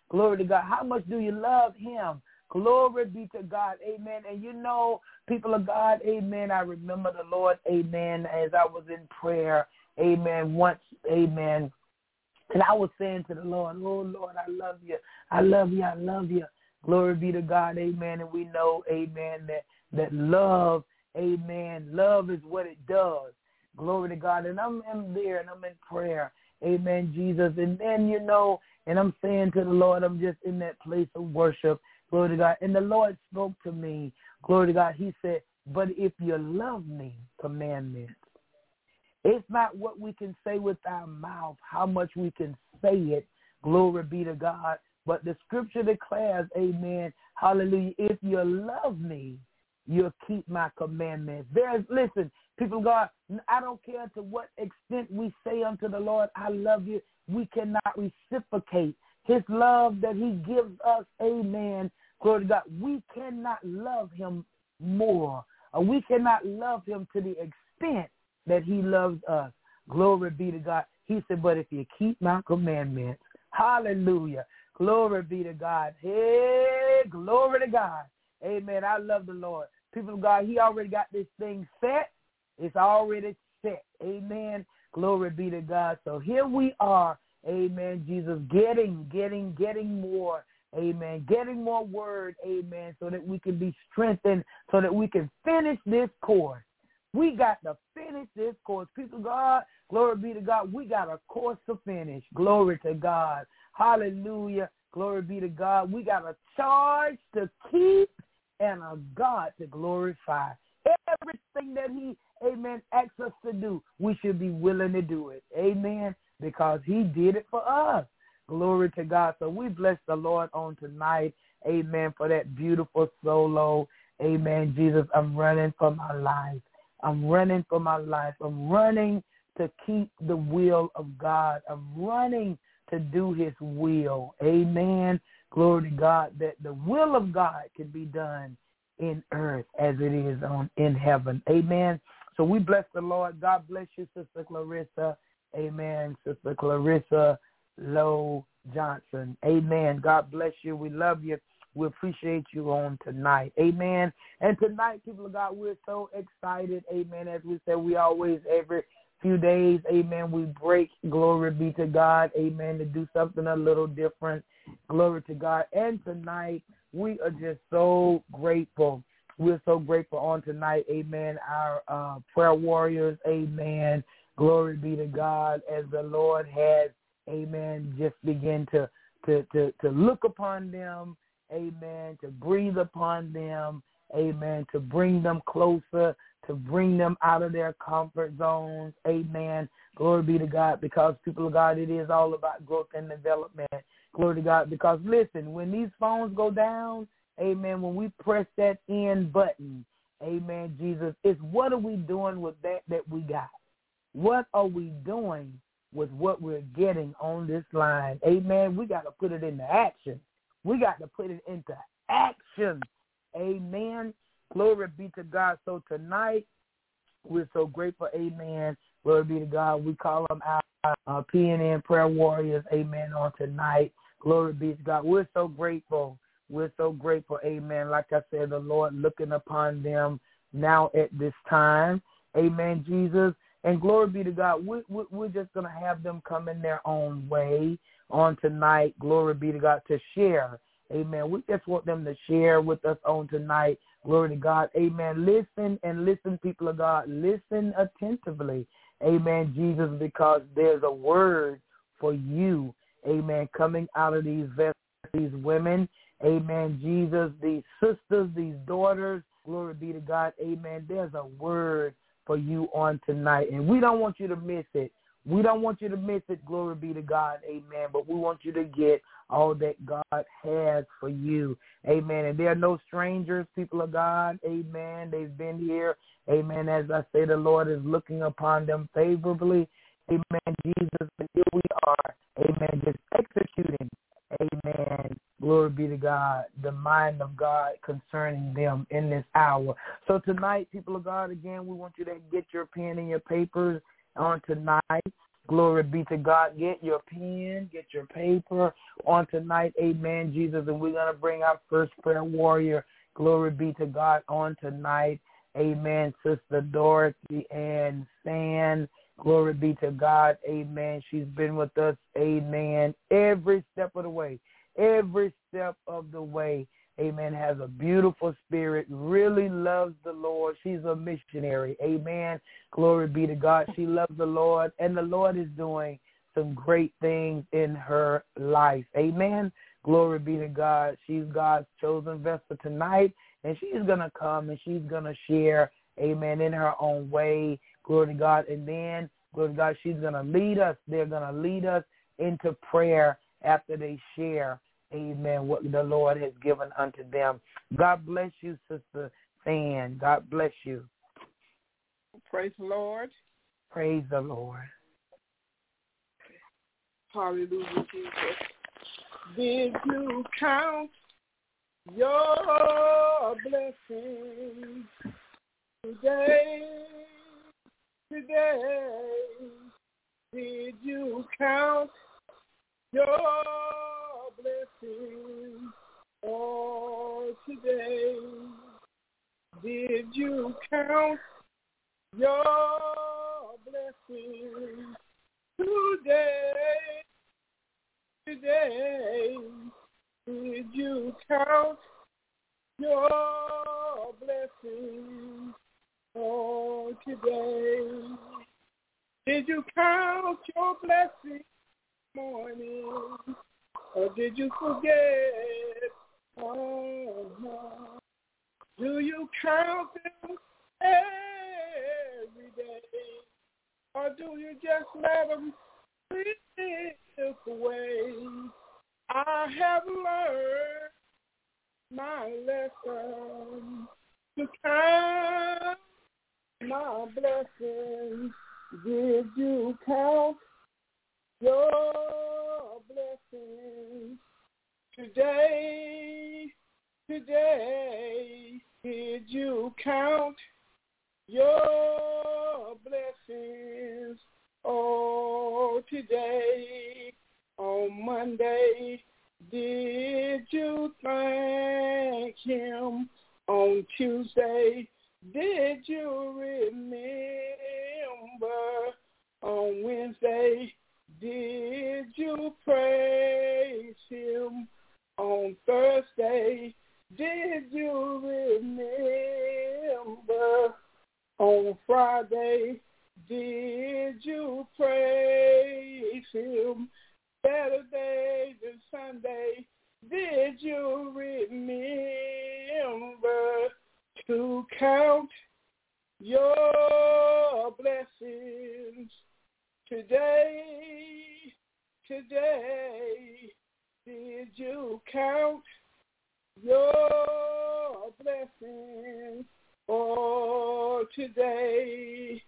Glory to God. How much do you love him? Glory be to God. Amen. And you know, people of God, amen, I remember the Lord, amen, as I was in prayer, amen, once, amen, and I was saying to the Lord, oh, Lord, I love you. I love you. I love you. Glory be to God. Amen. And we know, amen, that love, amen, love is what it does. Glory to God. And I'm there and I'm in prayer. Amen, Jesus. And then, you know, and I'm saying to the Lord, I'm just in that place of worship. Glory to God. And the Lord spoke to me. Glory to God. He said, but if you love me, commandments. It's not what we can say with our mouth, how much we can say it. Glory be to God. But the scripture declares, amen, hallelujah, if you love me, you'll keep my commandments. Listen, people of God, I don't care to what extent we say unto the Lord, I love you. We cannot reciprocate his love that he gives us, amen. Glory to God. We cannot love him more, or we cannot love him to the extent that he loves us. Glory be to God. He said, but if you keep my commandments, hallelujah, glory be to God. Hey, glory to God. Amen. I love the Lord. People of God, he already got this thing set. It's already set. Amen. Glory be to God. So here we are. Amen. Jesus, getting more. Amen. Getting more word. Amen. So that we can be strengthened, so that we can finish this course. We got to finish this course. People of God, glory be to God. We got a course to finish. Glory to God. Hallelujah. Glory be to God. We got a charge to keep and a God to glorify. Everything that he, amen, asks us to do, we should be willing to do it. Amen. Because he did it for us. Glory to God. So we bless the Lord on tonight. Amen. For that beautiful solo. Amen. Jesus, I'm running for my life. I'm running for my life. I'm running to keep the will of God. I'm running to do his will. Amen. Glory to God, that the will of God can be done in earth as it is in heaven. Amen. So we bless the Lord. God bless you, Sister Clarissa. Amen. Sister Clarissa Lowe Johnson. Amen. God bless you. We love you. We appreciate you on tonight. Amen. And tonight, people of God, we're so excited. Amen. As we said, we always, every few days, amen, we break. Glory be to God. Amen. To do something a little different. Glory to God. And tonight, we are just so grateful. We're so grateful on tonight. Amen. Our prayer warriors. Amen. Glory be to God. As the Lord has, amen, just begin to look upon them. Amen, to breathe upon them, amen, to bring them closer, to bring them out of their comfort zones, amen. Glory be to God, because people of God, it is all about growth and development. Glory to God, because listen, when these phones go down, amen, when we press that end button, amen, Jesus, it's what are we doing with that we got? What are we doing with what we're getting on this line? Amen, we got to put it into action. We got to put it into action. Amen. Glory be to God. So tonight, we're so grateful. Amen. Glory be to God. We call them our PNN prayer warriors. Amen. On tonight. Glory be to God. We're so grateful. We're so grateful. Amen. Like I said, the Lord looking upon them now at this time. Amen, Jesus. And glory be to God. We're just going to have them come in their own way on tonight. Glory be to God, to share. Amen. We just want them to share with us on tonight. Glory to God. Amen. Listen, people of God. Listen attentively. Amen, Jesus, because there's a word for you. Amen. Coming out of these vessels, these women. Amen, Jesus, these sisters, these daughters. Glory be to God. Amen. There's a word for you on tonight, and we don't want you to miss it. We don't want you to miss it, glory be to God, amen, but we want you to get all that God has for you, amen, and there are no strangers, people of God, amen, they've been here, amen, as I say, the Lord is looking upon them favorably, amen, Jesus, and here we are, amen, just executing, amen, glory be to God, the mind of God concerning them in this hour. So tonight, people of God, again, we want you to get your pen and your papers on tonight. Glory be to God. Get your pen, get your paper on tonight. Amen, Jesus. And we're going to bring our first prayer warrior. Glory be to God on tonight. Amen. Sister Dorothy Ann Sand. Glory be to God. Amen. She's been with us. Amen. Every step of the way. Every step of the way. Amen. Has a beautiful spirit. Really loves the Lord. She's a missionary. Amen. Glory be to God. She loves the Lord. And the Lord is doing some great things in her life. Amen. Glory be to God. She's God's chosen vessel tonight. And she's going to come and she's going to share, amen, in her own way. Glory to God. And then, glory to God, she's going to lead us. They're going to lead us into prayer after they share, amen, what the Lord has given unto them. God bless you, Sister Fan. God bless you. Praise the Lord. Praise the Lord. Hallelujah, Jesus. Did you count your blessings today? Did you count your blessings today? Did you count your blessings today? Did you count your blessings today? Did you count your blessings this morning, or did you forget? Do you count them every day, or do you just let them slip away? I have learned my lesson to count my blessings. Did you count your blessings today? Did you count your blessings today? On Monday, did you thank him? On Tuesday, did you remember? On Wednesday, did you praise him? On Thursday, did you remember? On Friday, did you praise him? Saturday and Sunday, did you remember to count your blessings today? Did you count your blessings today?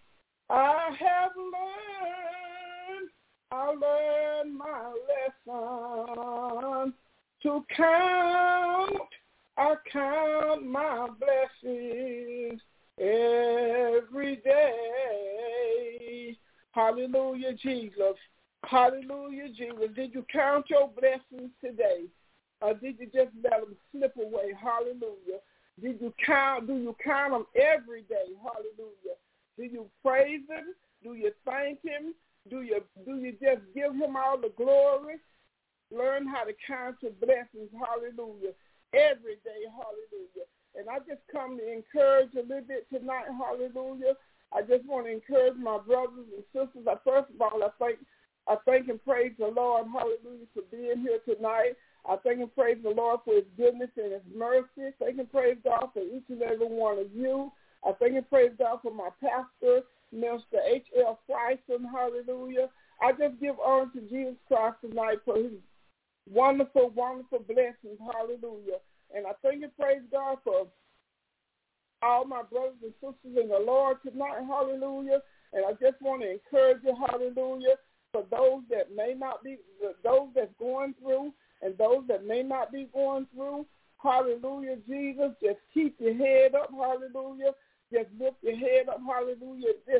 I learned my lesson to count. I count my blessings every day. Hallelujah, Jesus. Hallelujah, Jesus. Did you count your blessings today? Or did you just let them slip away? Hallelujah. Do you count them every day? Hallelujah. Do you praise him? Do you thank him? Do you just give him all the glory? Learn how to count your blessings, hallelujah, every day, hallelujah. And I just come to encourage a little bit tonight, hallelujah. I just want to encourage my brothers and sisters. First of all, I thank and praise the Lord, hallelujah, for being here tonight. I thank and praise the Lord for his goodness and his mercy. Thank and praise God for each and every one of you. I thank and praise God for my pastor, Minister H.L. Fryson, hallelujah. I just give honor to Jesus Christ tonight for his wonderful, wonderful blessings, hallelujah. And I thank and praise God for all my brothers and sisters in the Lord tonight, hallelujah. And I just want to encourage you, hallelujah, for those that may not be, those that's going through and those that may not be going through, hallelujah, Jesus, just keep your head up, hallelujah. Just lift your head up, hallelujah. Just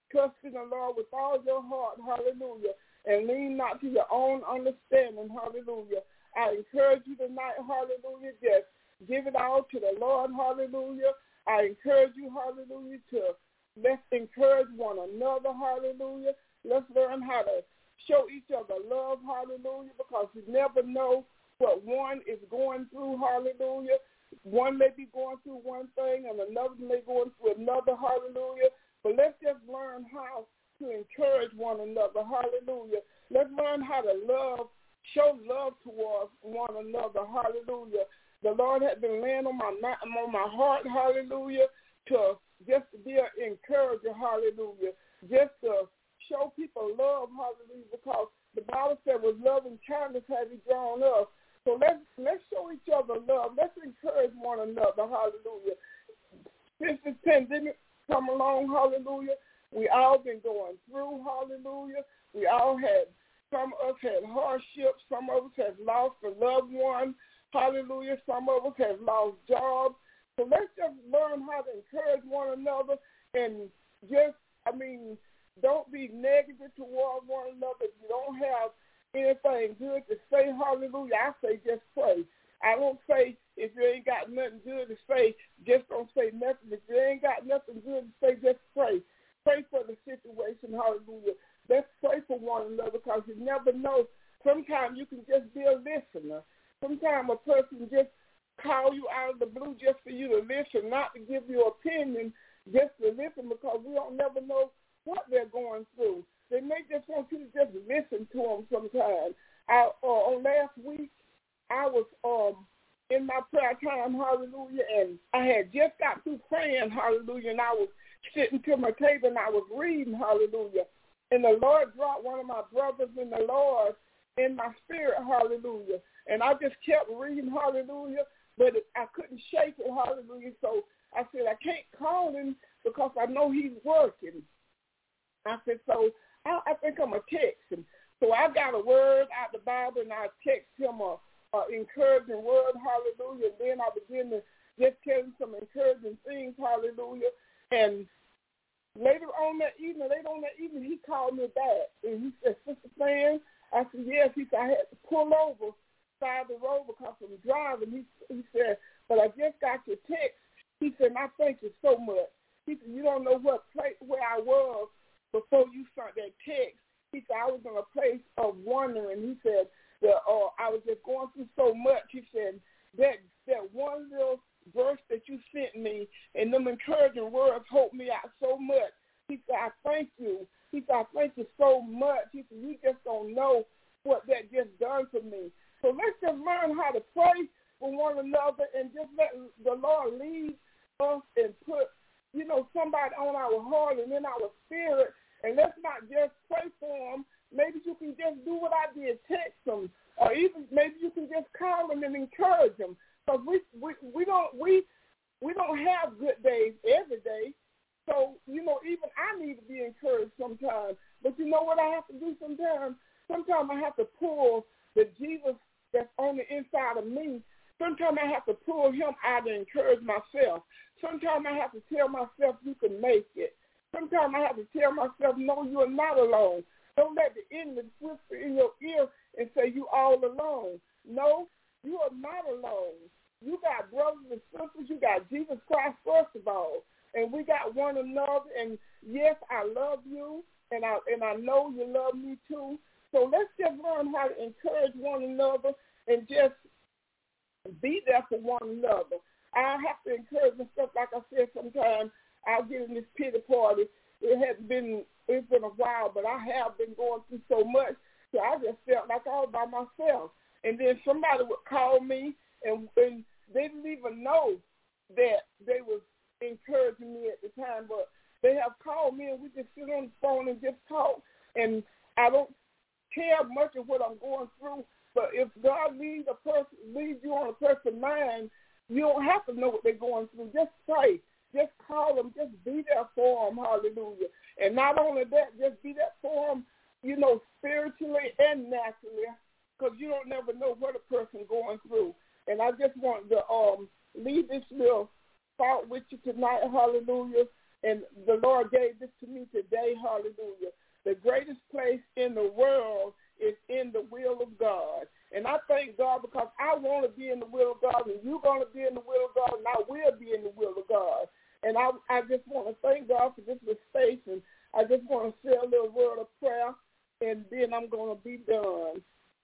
Trust in the Lord with all your heart, hallelujah, and lean not to your own understanding, hallelujah. I encourage you tonight, hallelujah, just give it all to the Lord, hallelujah. I encourage you, hallelujah, let's encourage one another, hallelujah. Let's learn how to show each other love, hallelujah, because you never know what one is going through, hallelujah. One may be going through one thing and another may be going through another, hallelujah. But let's just learn how to encourage one another, hallelujah. Let's learn how to show love towards one another, hallelujah. The Lord has been laying on my heart, hallelujah, to just be an encourager, hallelujah. Just to show people love, hallelujah, because the Bible said with love and kindness have he drawn us. So let's show each other love. Let's encourage one another, hallelujah. Since this pandemic come along, hallelujah, we all been going through, hallelujah. Some of us had hardships. Some of us have lost a loved one, hallelujah. Some of us have lost jobs. So let's just learn how to encourage one another and don't be negative toward one another. If you don't have anything good to say, hallelujah, I say just pray. I don't say if you ain't got nothing good to say, just don't say nothing. If you ain't got nothing good to say, just pray. Pray for the situation, hallelujah. Let's pray for one another because you never know. Sometimes you can just be a listener. Sometimes a person just call you out of the blue just for you to listen, not to give you an opinion, just to listen because we don't never know what they're going through. They may just want you to just listen to them sometimes. On last week, I was in my prayer time, hallelujah, and I had just got through praying, hallelujah, and I was sitting to my table and I was reading, hallelujah, and the Lord brought one of my brothers in the Lord in my spirit, hallelujah, and I just kept reading, hallelujah, but I couldn't shake it, hallelujah, so I said, I can't call him because I know he's working. I said, so I think I'm going to text him. So I got a word out the Bible, and I text him a encouraging word, hallelujah. And then I began to just tell him some encouraging things, hallelujah. And later on that evening, he called me back, and he said, Sister Fan, I said, yes. He said, I had to pull over side of the road because I'm driving. He said, but I just got your text. He said, I thank you so much. He said, you don't know what place where I was before you sent that text. He said, I was in a place of wondering. He said, I was just going through so much. He said, that one little verse that you sent me and them encouraging words helped me out so much. He said, I thank you. He said, I thank you so much. He said, you just don't know what that just done for me. So let's just learn how to pray for one another and just let the Lord lead us and put, somebody on our heart and in our spirit. And let's not just pray for them. Maybe you can just do what I did, text them, or even maybe you can just call them and encourage them. Because we don't have good days every day. So, even I need to be encouraged sometimes. But you know what I have to do sometimes? Sometimes I have to pull the Jesus that's on the inside of me. Sometimes I have to pull him out and encourage myself. Sometimes I have to tell myself you can make it. Sometimes I have to tell myself, no, you are not alone. Don't let the enemy whisper in your ear and say you all alone. No, you are not alone. You got brothers and sisters. You got Jesus Christ first of all. And we got one another. And, yes, I love you, and I know you love me too. So let's just learn how to encourage one another and just be there for one another. I have to encourage myself, like I said, sometimes I'll get in this pity party. It's been a while, but I have been going through so much, so I just felt like I was by myself. And then somebody would call me, and they didn't even know that they was encouraging me at the time, but they have called me, and we just sit on the phone and just talk. And I don't care much of what I'm going through, but if God leads you on a person's mind, you don't have to know what they're going through. Just pray. Just call them. Just be there for them. Hallelujah. And not only that, just be there for them, spiritually and naturally, because you don't never know what a person going through. And I just want to leave this little thought with you tonight. Hallelujah. And the Lord gave this to me today, hallelujah. The greatest place in the world is in the will of God. And I thank God because I want to be in the will of God, and you're going to be in the will of God, and I will be in the will of God. And I just want to thank God for this space, and I just want to say a little word of prayer, and then I'm going to be done.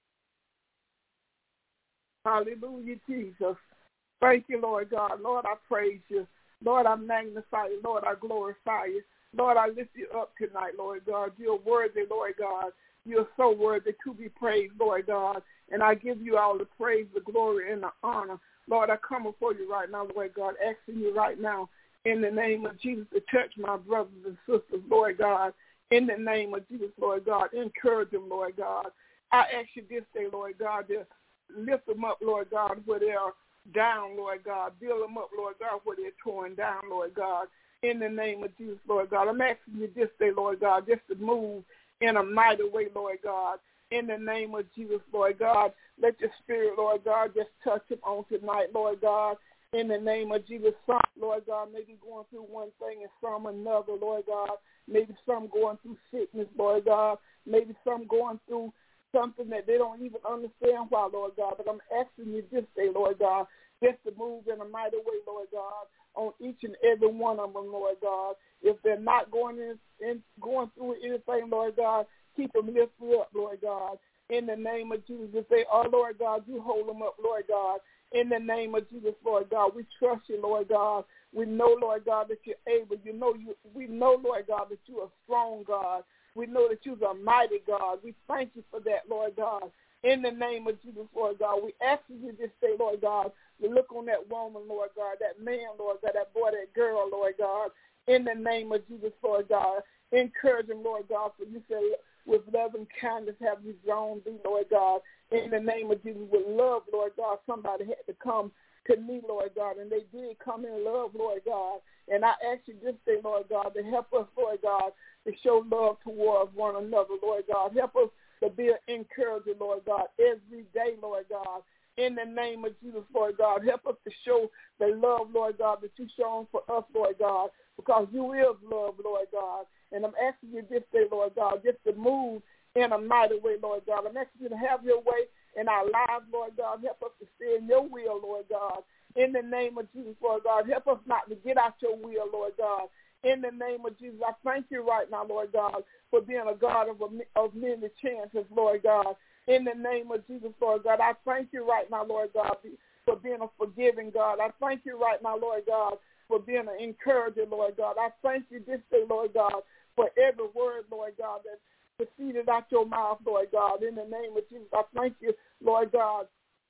Hallelujah, Jesus. Thank you, Lord God. Lord, I praise you. Lord, I magnify you. Lord, I glorify you. Lord, I lift you up tonight, Lord God. You're worthy, Lord God. You're so worthy to be praised, Lord God. And I give you all the praise, the glory, and the honor. Lord, I come before you right now, Lord God, asking you right now in the name of Jesus to touch my brothers and sisters, Lord God. In the name of Jesus, Lord God, encourage them, Lord God. I ask you this day, Lord God, to lift them up, Lord God, where they are down, Lord God. Build them up, Lord God, where they're torn down, Lord God. In the name of Jesus, Lord God. I'm asking you this day, Lord God, just to move in a mighty way, Lord God. In the name of Jesus, Lord God, let your spirit, Lord God, just touch him on tonight, Lord God. In the name of Jesus, some, Lord God, maybe going through one thing and some another, Lord God. Maybe some going through sickness, Lord God. Maybe some going through something that they don't even understand why, Lord God. But I'm asking you this day, Lord God, just to move in a mighty way, Lord God, on each and every one of them, Lord God. If they're not going through anything, Lord God, keep them lifted up, Lord God. In the name of Jesus, if they are, Lord God, you hold them up, Lord God. In the name of Jesus, Lord God, we trust you, Lord God. We know, Lord God, that you're able. We know, Lord God, that you're a strong God. We know that you're a mighty God. We thank you for that, Lord God. In the name of Jesus, Lord God, we ask you this day, Lord God, to look on that woman, Lord God, that man, Lord God, that boy, that girl, Lord God. In the name of Jesus, Lord God, encourage them, Lord God, for you say, with love and kindness have you drawn thee, Lord God. In the name of Jesus, with love, Lord God, somebody had to come to me, Lord God, and they did come in love, Lord God. And I ask you this day, Lord God, to help us, Lord God, to show love towards one another, Lord God. Help us to be an encourager, Lord God, every day, Lord God. In the name of Jesus, Lord God, help us to show the love, Lord God, that you've shown for us, Lord God, because you is love, Lord God. And I'm asking you this day, Lord God, just to move in a mighty way, Lord God. I'm asking you to have your way in our lives, Lord God. Help us to stay in your will, Lord God. In the name of Jesus, Lord God, help us not to get out your will, Lord God. In the name of Jesus, I thank you right now, Lord God, for being a God of many chances, Lord God. In the name of Jesus, Lord God, I thank you right now, Lord God, for being a forgiving God. I thank you right now, Lord God, for being an encourager, Lord God. I thank you this day, Lord God, for every word, Lord God, that proceeded out your mouth, Lord God. In the name of Jesus, I thank you, Lord God,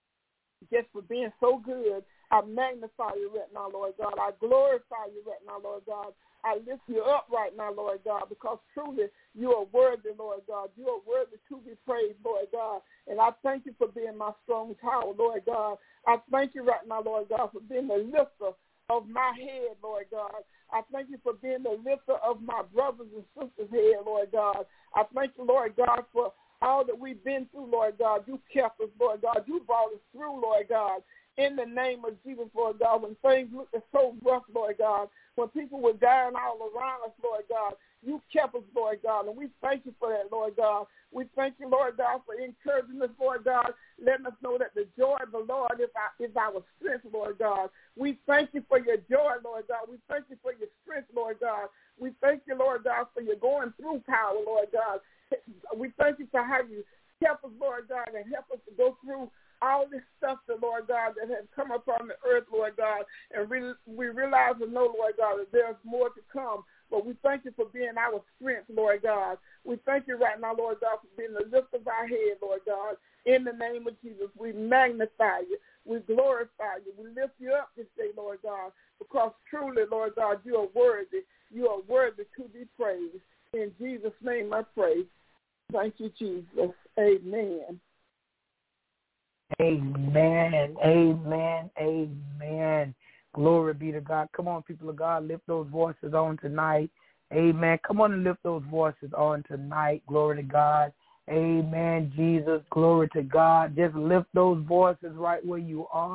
just for being so good. I magnify you right now, Lord God. I glorify you right now, Lord God. I lift you up right now, Lord God, because truly you are worthy, Lord God. You are worthy to be praised, Lord God. And I thank you for being my strong tower, Lord God. I thank you right now, Lord God, for being the lifter of my head, Lord God. I thank you for being the lifter of my brothers and sisters' head, Lord God. I thank you, Lord God, for all that we've been through, Lord God. You kept us, Lord God. You brought us through, Lord God. In the name of Jesus, Lord God, when things looked so rough, Lord God, when people were dying all around us, Lord God, you kept us, Lord God, and we thank you for that, Lord God. We thank you, Lord God, for encouraging us, Lord God, letting us know that the joy of the Lord is our strength, Lord God. We thank you for your joy, Lord God. We thank you for your strength, Lord God. We thank you, Lord God, for your going through power, Lord God. We thank you for how you help us, Lord God, and help us to go through all this stuff, the Lord God, that has come upon the earth, Lord God, and we realize and know, Lord God, that there's more to come. But we thank you for being our strength, Lord God. We thank you right now, Lord God, for being the lift of our head, Lord God. In the name of Jesus, we magnify you. We glorify you. We lift you up this day, Lord God, because truly, Lord God, you are worthy. You are worthy to be praised. In Jesus' name I pray. Thank you, Jesus. Amen. Amen, amen, amen. Glory be to God. Come on, people of God, lift those voices on tonight. Amen. Come on and lift those voices on tonight. Glory to God. Amen, Jesus. Glory to God. Just lift those voices right where you are.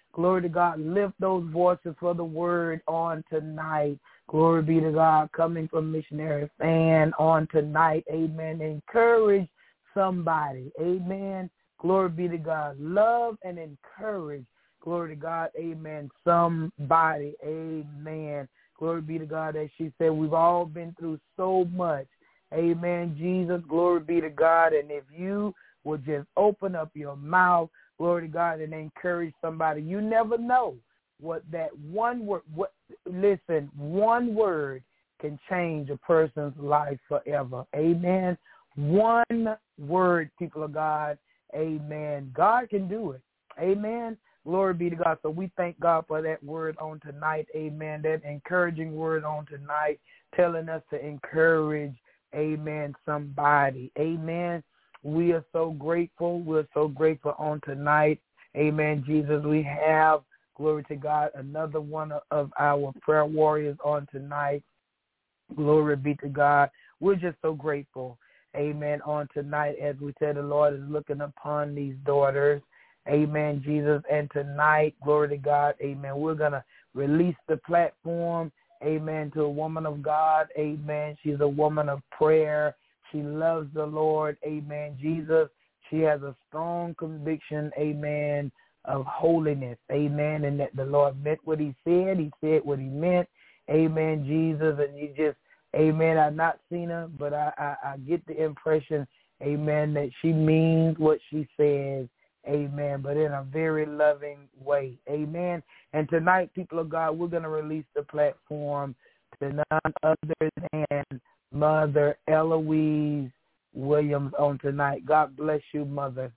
Glory to God. Lift those voices for the word on tonight. Glory be to God. Coming from Missionary Fan on tonight. Amen. Encourage somebody. Amen. Glory be to God. Love and encourage. Glory to God. Amen. Somebody. Amen. Glory be to God. As she said, we've all been through so much. Amen. Jesus. Glory be to God. And if you would just open up your mouth, glory to God, and encourage somebody. You never know what that one word, one word can change a person's life forever. Amen. One word, people of God. Amen. God can do it. Amen. Glory be to God. So we thank God for that word on tonight. Amen. That encouraging word on tonight, telling us to encourage, amen, somebody. Amen. We are so grateful. We're so grateful on tonight. Amen, Jesus. We have, glory to God, another one of our prayer warriors on tonight. Glory be to God. We're just so grateful. Amen. On tonight, as we said, the Lord is looking upon these daughters. Amen, Jesus. And tonight, glory to God, amen, we're going to release the platform, amen, to a woman of God. Amen. She's a woman of prayer. She loves the Lord, amen, Jesus. She has a strong conviction, amen, of holiness, amen, and that the Lord meant what he said what he meant, amen, Jesus. And you just, amen, I've not seen her, but I get the impression, amen, that she means what she says, amen, but in a very loving way, amen. And tonight, people of God, we're going to release the platform to none other than Mother Eloise Williams on tonight. God bless you, Mother.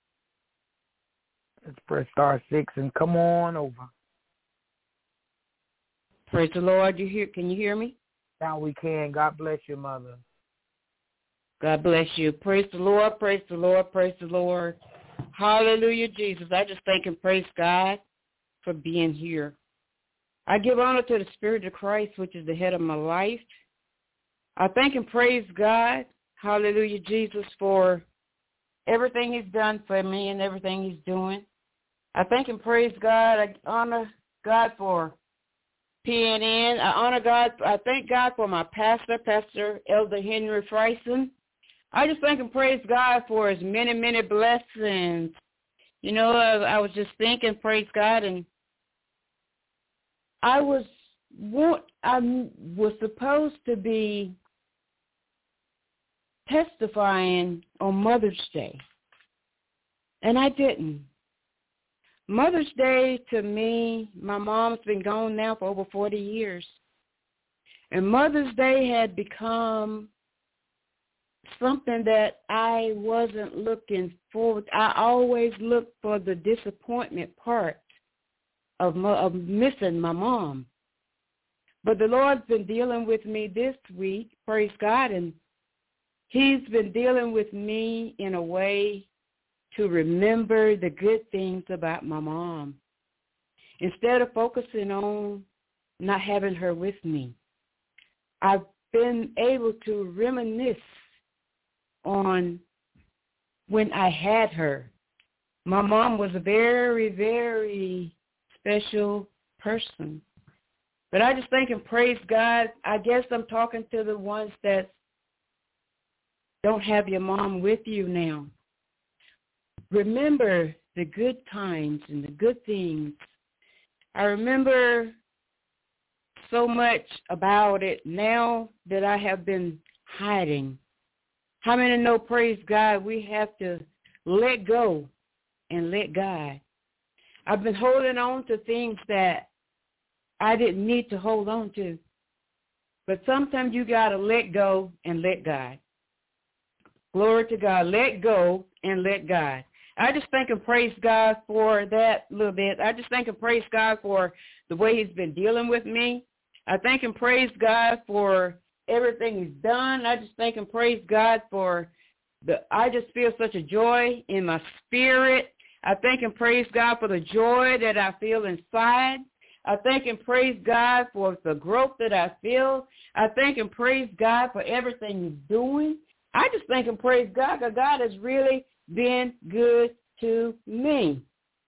Let's press *6 and come on over. Praise the Lord. Can you hear me? Now we can. God bless you, Mother. God bless you. Praise the Lord. Praise the Lord. Praise the Lord. Hallelujah, Jesus. I just thank and praise God for being here. I give honor to the Spirit of Christ, which is the head of my life. I thank and praise God, hallelujah, Jesus, for everything he's done for me and everything he's doing. I thank and praise God. I honor God for PNN. I honor God. I thank God for my pastor, Pastor Elder Henry Friesen. I just thank and praise God for his many, many blessings. You know, I was just thinking, praise God, and I was supposed to be testifying on Mother's Day, and I didn't. Mother's Day, to me, my mom's been gone now for over 40 years, and Mother's Day had become something that I wasn't looking forward. I always looked for the disappointment part of missing my mom. But the Lord's been dealing with me this week, praise God, and he's been dealing with me in a way to remember the good things about my mom instead of focusing on not having her with me. I've been able to reminisce on when I had her. My mom was a very, very special person. But I just thank and praise God. I guess I'm talking to the ones that don't have your mom with you now. Remember the good times and the good things. I remember so much about it now that I have been hiding. How many know, praise God, we have to let go and let God. I've been holding on to things that I didn't need to hold on to. But sometimes you got to let go and let God. Glory to God. Let go and let God. I just thank and praise God for that little bit. I just thank and praise God for the way he's been dealing with me. I thank and praise God for everything he's done. I just thank and praise God for I just feel such a joy in my spirit. I thank and praise God for the joy that I feel inside. I thank and praise God for the growth that I feel. I thank and praise God for everything he's doing. I just thank and praise God because God has really been good to me.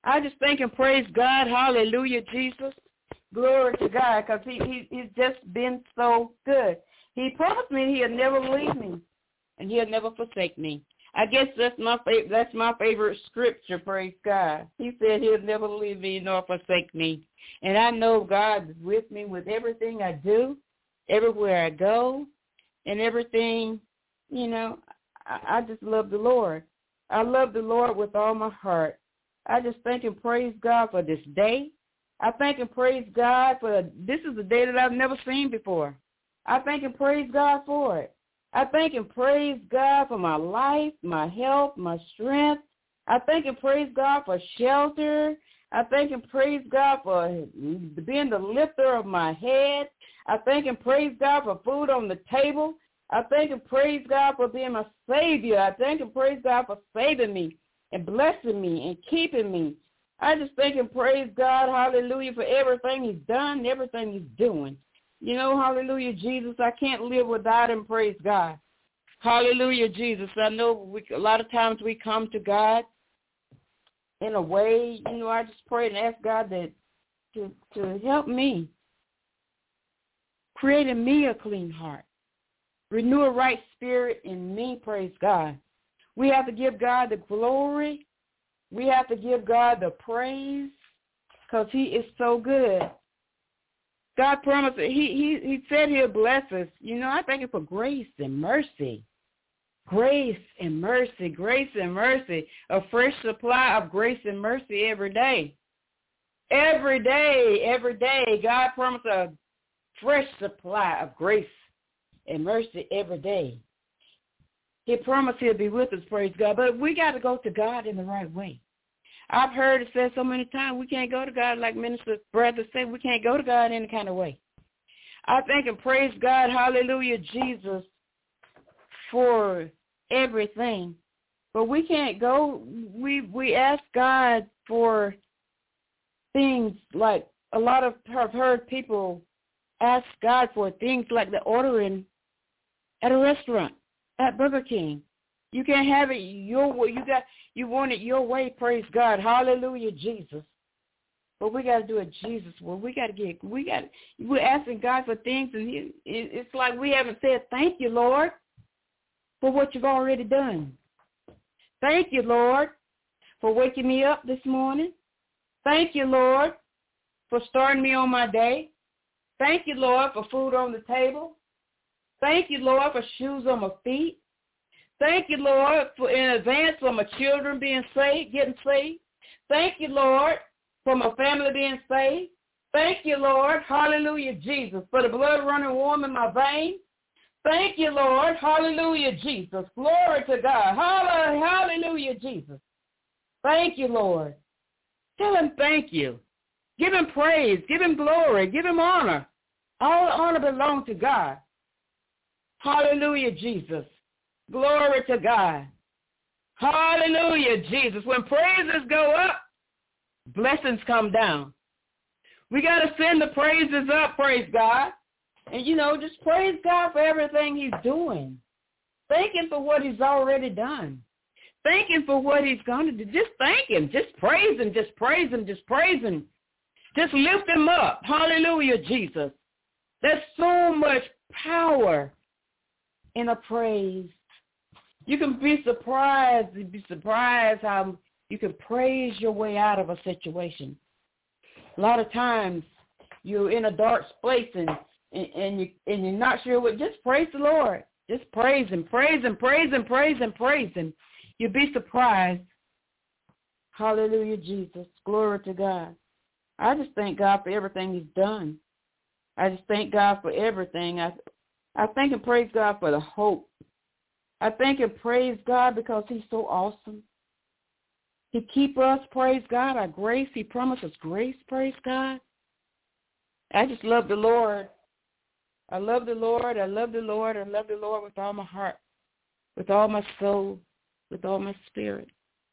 I just thank and praise God. Hallelujah, Jesus. Glory to God, because he's just been so good. He promised me he'll never leave me, and he'll never forsake me. I guess that's my favorite scripture, praise God. He said he'll never leave me nor forsake me. And I know God is with me with everything I do, everywhere I go, and everything, you know. I just love the Lord. I love the Lord with all my heart. I just thank and praise God for this day. I thank and praise God for this is a day that I've never seen before. I thank and praise God for it. I thank and praise God for my life, my health, my strength. I thank and praise God for shelter. I thank and praise God for being the lifter of my head. I thank and praise God for food on the table. I thank and praise God for being my Savior. I thank and praise God for saving me and blessing me and keeping me. I just thank and praise God, hallelujah, for everything he's done, everything he's doing. You know, hallelujah, Jesus, I can't live without him, praise God. Hallelujah, Jesus. I know a lot of times we come to God in a way, you know, I just pray and ask God that to help me, creating me a clean heart, renew a right spirit in me, praise God. We have to give God the glory. We have to give God the praise because he is so good. God promised, he said he'll bless us. You know, I thank him for grace and mercy. Grace and mercy, grace and mercy. A fresh supply of grace and mercy every day. Every day, every day, God promised a fresh supply of grace and mercy every day. He promised he'll be with us, praise God. But we got to go to God in the right way. I've heard it said so many times, we can't go to God like Minister Brother said, we can't go to God any kind of way. I thank and praise God, hallelujah, Jesus, for everything. But we can't go, we ask God for things like a lot of I've heard people ask God for things like the ordering at a restaurant, at Burger King. You can't have it your way. You want it your way, praise God. Hallelujah, Jesus. But we got to do it Jesus' way. We're asking God for things, and it's like we haven't said, thank you, Lord, for what you've already done. Thank you, Lord, for waking me up this morning. Thank you, Lord, for starting me on my day. Thank you, Lord, for food on the table. Thank you, Lord, for shoes on my feet. Thank you, Lord, for in advance for my children being saved, getting saved. Thank you, Lord, for my family being saved. Thank you, Lord, hallelujah, Jesus, for the blood running warm in my veins. Thank you, Lord, hallelujah, Jesus. Glory to God. Hallelujah, Jesus. Thank you, Lord. Tell him thank you. Give him praise. Give him glory. Give him honor. All honor belongs to God. Hallelujah, Jesus. Glory to God. Hallelujah, Jesus. When praises go up, blessings come down. We got to send the praises up, praise God. And, you know, just praise God for everything he's doing. Thank him for what he's already done. Thank him for what he's going to do. Just thank him. Just praise him. Just praise him. Just praise him. Just lift him up. Hallelujah, Jesus. There's so much power in a praise. You can be surprised. You'd be surprised how you can praise your way out of a situation. A lot of times you're in a dark place and you're not sure what. Just praise the Lord. Just praise him, praise him, praise him, praise him, praise him. You'll be surprised. Hallelujah, Jesus. Glory to God. I just thank God for everything he's done. I just thank God for everything. I thank and praise God for the hope. I thank and praise God because he's so awesome. He keep us, praise God, our grace. He promised us grace, praise God. I just love the Lord. I love the Lord. I love the Lord. I love the Lord with all my heart, with all my soul, with all my spirit.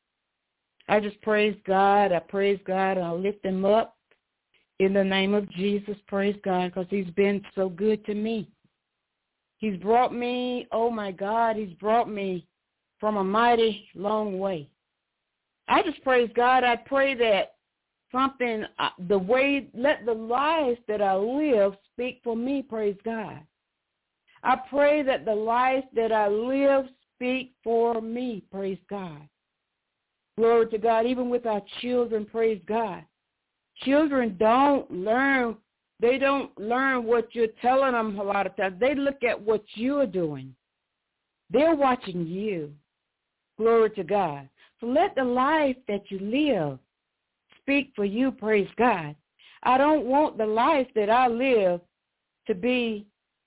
I just praise God. I praise God, and I lift him up in the name of Jesus. Praise God, because he's been so good to me. He's brought me, oh, my God, he's brought me from a mighty long way. I just praise God. I pray that something, let the life that I live speak for me, praise God. I pray that the life that I live speak for me, praise God. Glory to God. Even with our children, praise God. Children don't learn what you're telling them a lot of times. They look at what you're doing. They're watching you. Glory to God. So let the life that you live speak for you, praise God. I don't want the life that I live to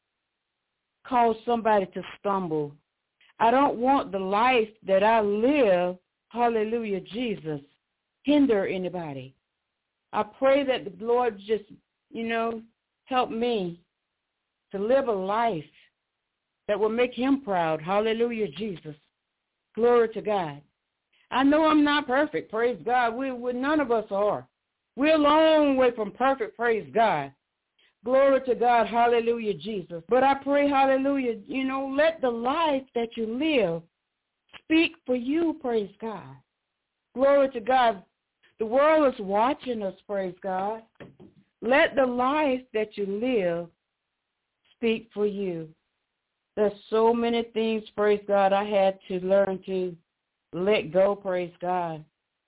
cause somebody to stumble. I don't want the life that I live, hallelujah, Jesus, hinder anybody. I pray that the Lord just, help me to live a life that will make him proud. Hallelujah, Jesus. Glory to God. I know I'm not perfect, praise God. None of us are. We're a long way from perfect, praise God. Glory to God, hallelujah, Jesus. But I pray, hallelujah, let the life that you live speak for you, praise God. Glory to God. The world is watching us, praise God. Let the life that you live speak for you. There's so many things, praise God, I had to learn to let go, praise God.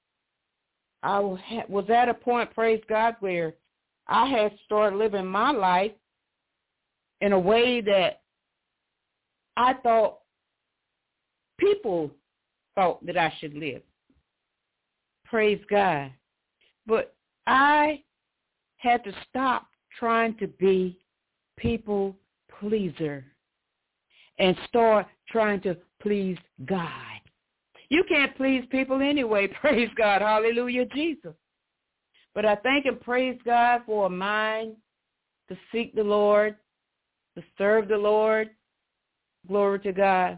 I was at a point, praise God, where I had started living my life in a way that I thought people thought that I should live. Praise God. But I had to stop trying to be people pleaser and start trying to please God. You can't please people anyway, praise God, hallelujah, Jesus. But I thank and praise God for a mind to seek the Lord, to serve the Lord. Glory to God.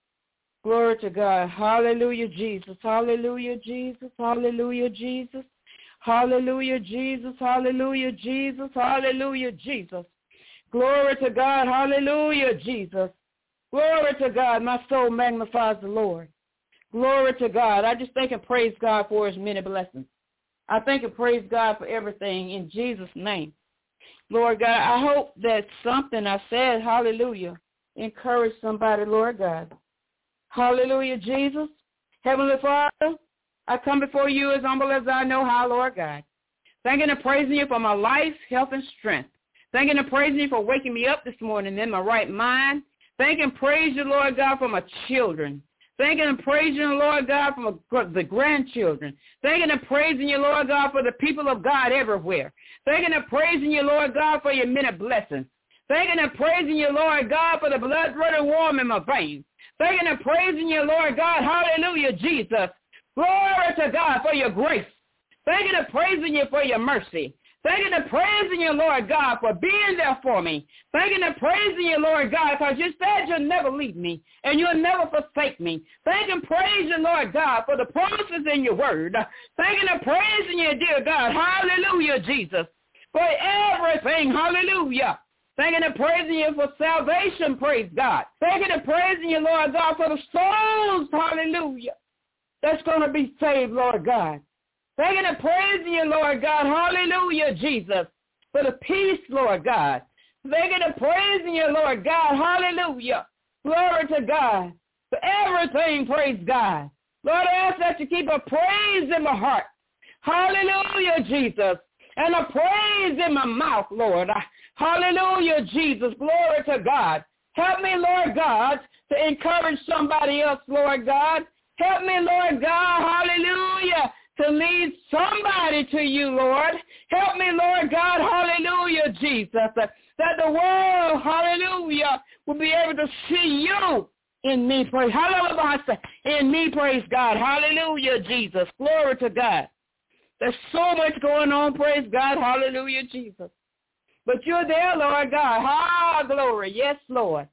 Glory to God. Hallelujah, Jesus. Hallelujah, Jesus. Hallelujah, Jesus. Hallelujah, Jesus. Hallelujah, Jesus. Hallelujah, Jesus. Glory to God. Hallelujah, Jesus. Glory to God. My soul magnifies the Lord. Glory to God. I just thank and praise God for his many blessings. I thank and praise God for everything in Jesus' name. Lord God, I hope that something I said, hallelujah, encourage somebody, Lord God. Hallelujah, Jesus. Heavenly Father, I come before you as humble as I know how, Lord God. Thanking and praising you for my life, health, and strength. Thanking and praising you for waking me up this morning in my right mind. Thanking and praise you, Lord God, for my children. Thanking and praising you, Lord God, for the grandchildren. Thanking and praising you, Lord God, for the people of God everywhere. Thanking and praising you, Lord God, for your many blessings. Thanking and praising you, Lord God, for the blood running warm in my veins. Thanking and praising you, Lord God, hallelujah, Jesus. Glory to God for your grace. Thanking and praising you for your mercy. Thanking and praising you, Lord God, for being there for me. Thanking and praising you, Lord God, because you said you'll never leave me and you'll never forsake me. Thanking and praising you, Lord God, for the promises in your word. Thanking and praising you, dear God, hallelujah, Jesus, for everything, hallelujah. Thanking and praising you for salvation, praise God. Thanking and praising you, Lord God, for the souls, hallelujah, that's going to be saved, Lord God. Thanking and praising you, Lord God, hallelujah, Jesus, for the peace, Lord God. Thanking and praising you, Lord God, hallelujah, glory to God, for everything, praise God. Lord, I ask that you keep a praise in my heart, hallelujah, Jesus, and a praise in my mouth, Lord. Hallelujah, Jesus, glory to God. Help me, Lord God, to encourage somebody else, Lord God. Help me, Lord God, hallelujah, to lead somebody to you, Lord. Help me, Lord God, hallelujah, Jesus, that the world, hallelujah, will be able to see you in me, praise, hallelujah, in me, praise God, hallelujah, Jesus, glory to God. There's so much going on, praise God, hallelujah, Jesus. But you're there, Lord God, ah, glory, yes, Lord.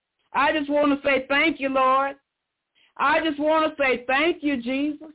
I just want to say thank you, Lord. I just want to say thank you, Jesus.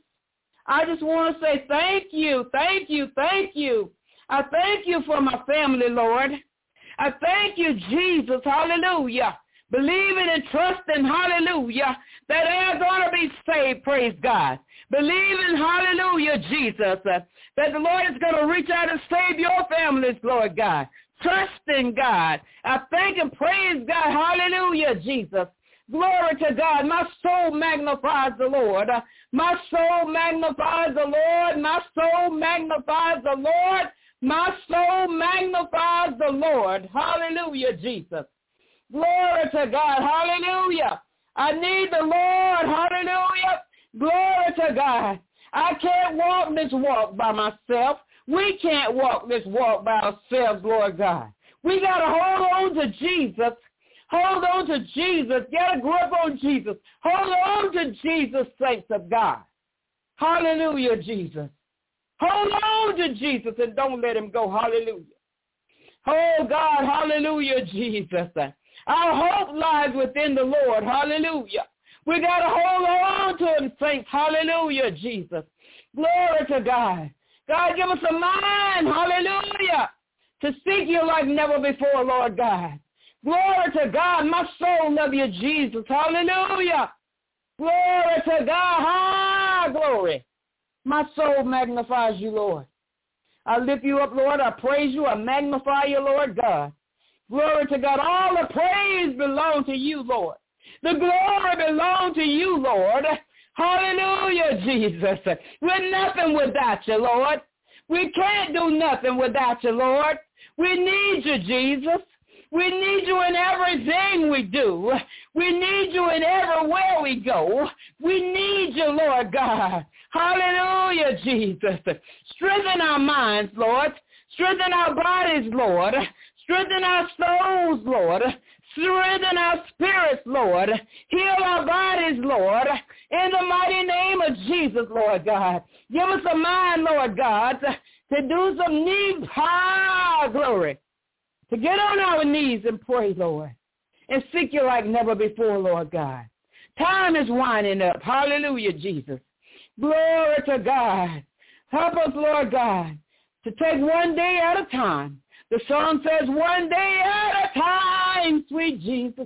I just want to say thank you, thank you, thank you. I thank you for my family, Lord. I thank you, Jesus, hallelujah, believing and trusting, hallelujah, that they're going to be saved, praise God. Believing, hallelujah, Jesus, that the Lord is going to reach out and save your families, Lord God. Trusting God. I thank and praise God, hallelujah, Jesus. Glory to God. My soul magnifies the Lord. My soul magnifies the Lord. My soul magnifies the Lord. My soul magnifies the Lord. Hallelujah, Jesus. Glory to God. Hallelujah. I need the Lord. Hallelujah. Glory to God. I can't walk this walk by myself. We can't walk this walk by ourselves, Lord God. We got to hold on to Jesus. Hold on to Jesus. Get a grip on Jesus. Hold on to Jesus, saints of God. Hallelujah, Jesus. Hold on to Jesus and don't let him go. Hallelujah. Oh, God, hallelujah, Jesus. Our hope lies within the Lord. Hallelujah. We got to hold on to him, saints. Hallelujah, Jesus. Glory to God. God, give us a mind, hallelujah, to seek you like never before, Lord God. Glory to God. My soul love you, Jesus. Hallelujah. Glory to God. Glory. My soul magnifies you, Lord. I lift you up, Lord. I praise you. I magnify you, Lord God. Glory to God. All the praise belongs to you, Lord. The glory belongs to you, Lord. Hallelujah, Jesus. We're nothing without you, Lord. We can't do nothing without you, Lord. We need you, Jesus. We need you in everything we do. We need you in everywhere we go. We need you, Lord God. Hallelujah, Jesus. Strengthen our minds, Lord. Strengthen our bodies, Lord. Strengthen our souls, Lord. Strengthen our spirits, Lord. Heal our bodies, Lord. In the mighty name of Jesus, Lord God. Give us a mind, Lord God, to do some knee power, glory. To get on our knees and pray, Lord, and seek you like never before, Lord God. Time is winding up. Hallelujah, Jesus. Glory to God. Help us, Lord God, to take one day at a time. The song says, one day at a time, sweet Jesus.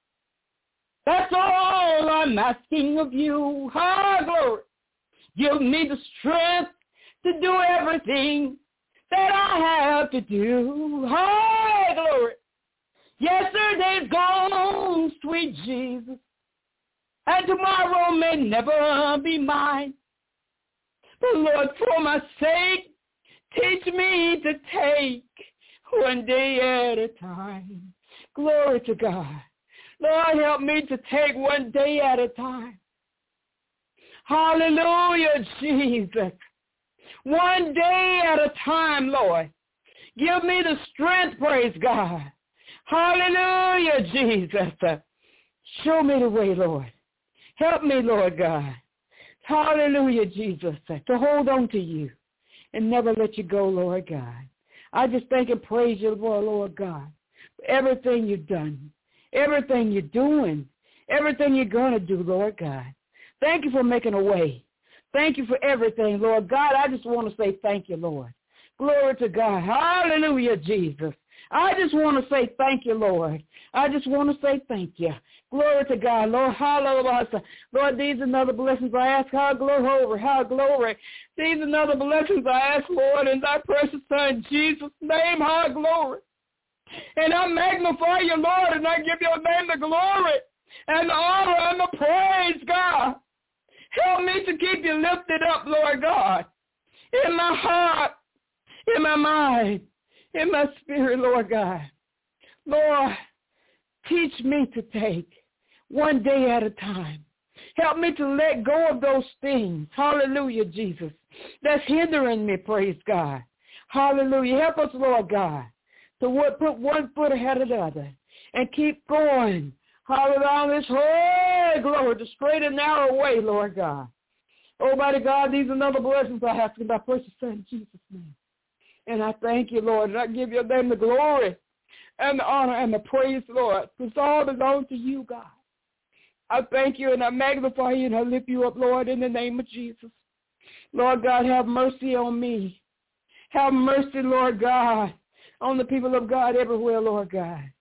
That's all I'm asking of you. Ah, glory. Give me the strength to do everything that I have to do. High glory. Yesterday's gone, sweet Jesus, and tomorrow may never be mine. But Lord, for my sake, teach me to take one day at a time. Glory to God. Lord, help me to take one day at a time. Hallelujah, Jesus. One day at a time, Lord. Give me the strength, praise God. Hallelujah, Jesus. Show me the way, Lord. Help me, Lord God. Hallelujah, Jesus. To hold on to you and never let you go, Lord God. I just thank and praise you, Lord God, for everything you've done, everything you're doing, everything you're going to do, Lord God. Thank you for making a way. Thank you for everything, Lord God. I just want to say thank you, Lord. Glory to God. Hallelujah, Jesus. I just want to say thank you, Lord. I just want to say thank you. Glory to God, Lord. Hallelujah. Lord, these are other blessings I ask. How glory, how glory. These are other blessings I ask, Lord, in thy precious Son, Jesus' name, how glory. And I magnify you, Lord, and I give your name the glory and the honor and the praise, God. Help me to keep you lifted up, Lord God, in my heart, in my mind, in my spirit, Lord God. Lord, teach me to take one day at a time. Help me to let go of those things, hallelujah, Jesus, that's hindering me, praise God. Hallelujah. Help us, Lord God, to put one foot ahead of the other and keep going. Hallelujah, this whole glory, the straight and narrow way, Lord God. Almighty God, these are other blessings I have in thy precious Son, Jesus' name. And I thank you, Lord, and I give your name the glory and the honor and the praise, Lord. It's all belongs to you, God. I thank you and I magnify you and I lift you up, Lord, in the name of Jesus. Lord God, have mercy on me. Have mercy, Lord God, on the people of God everywhere, Lord God.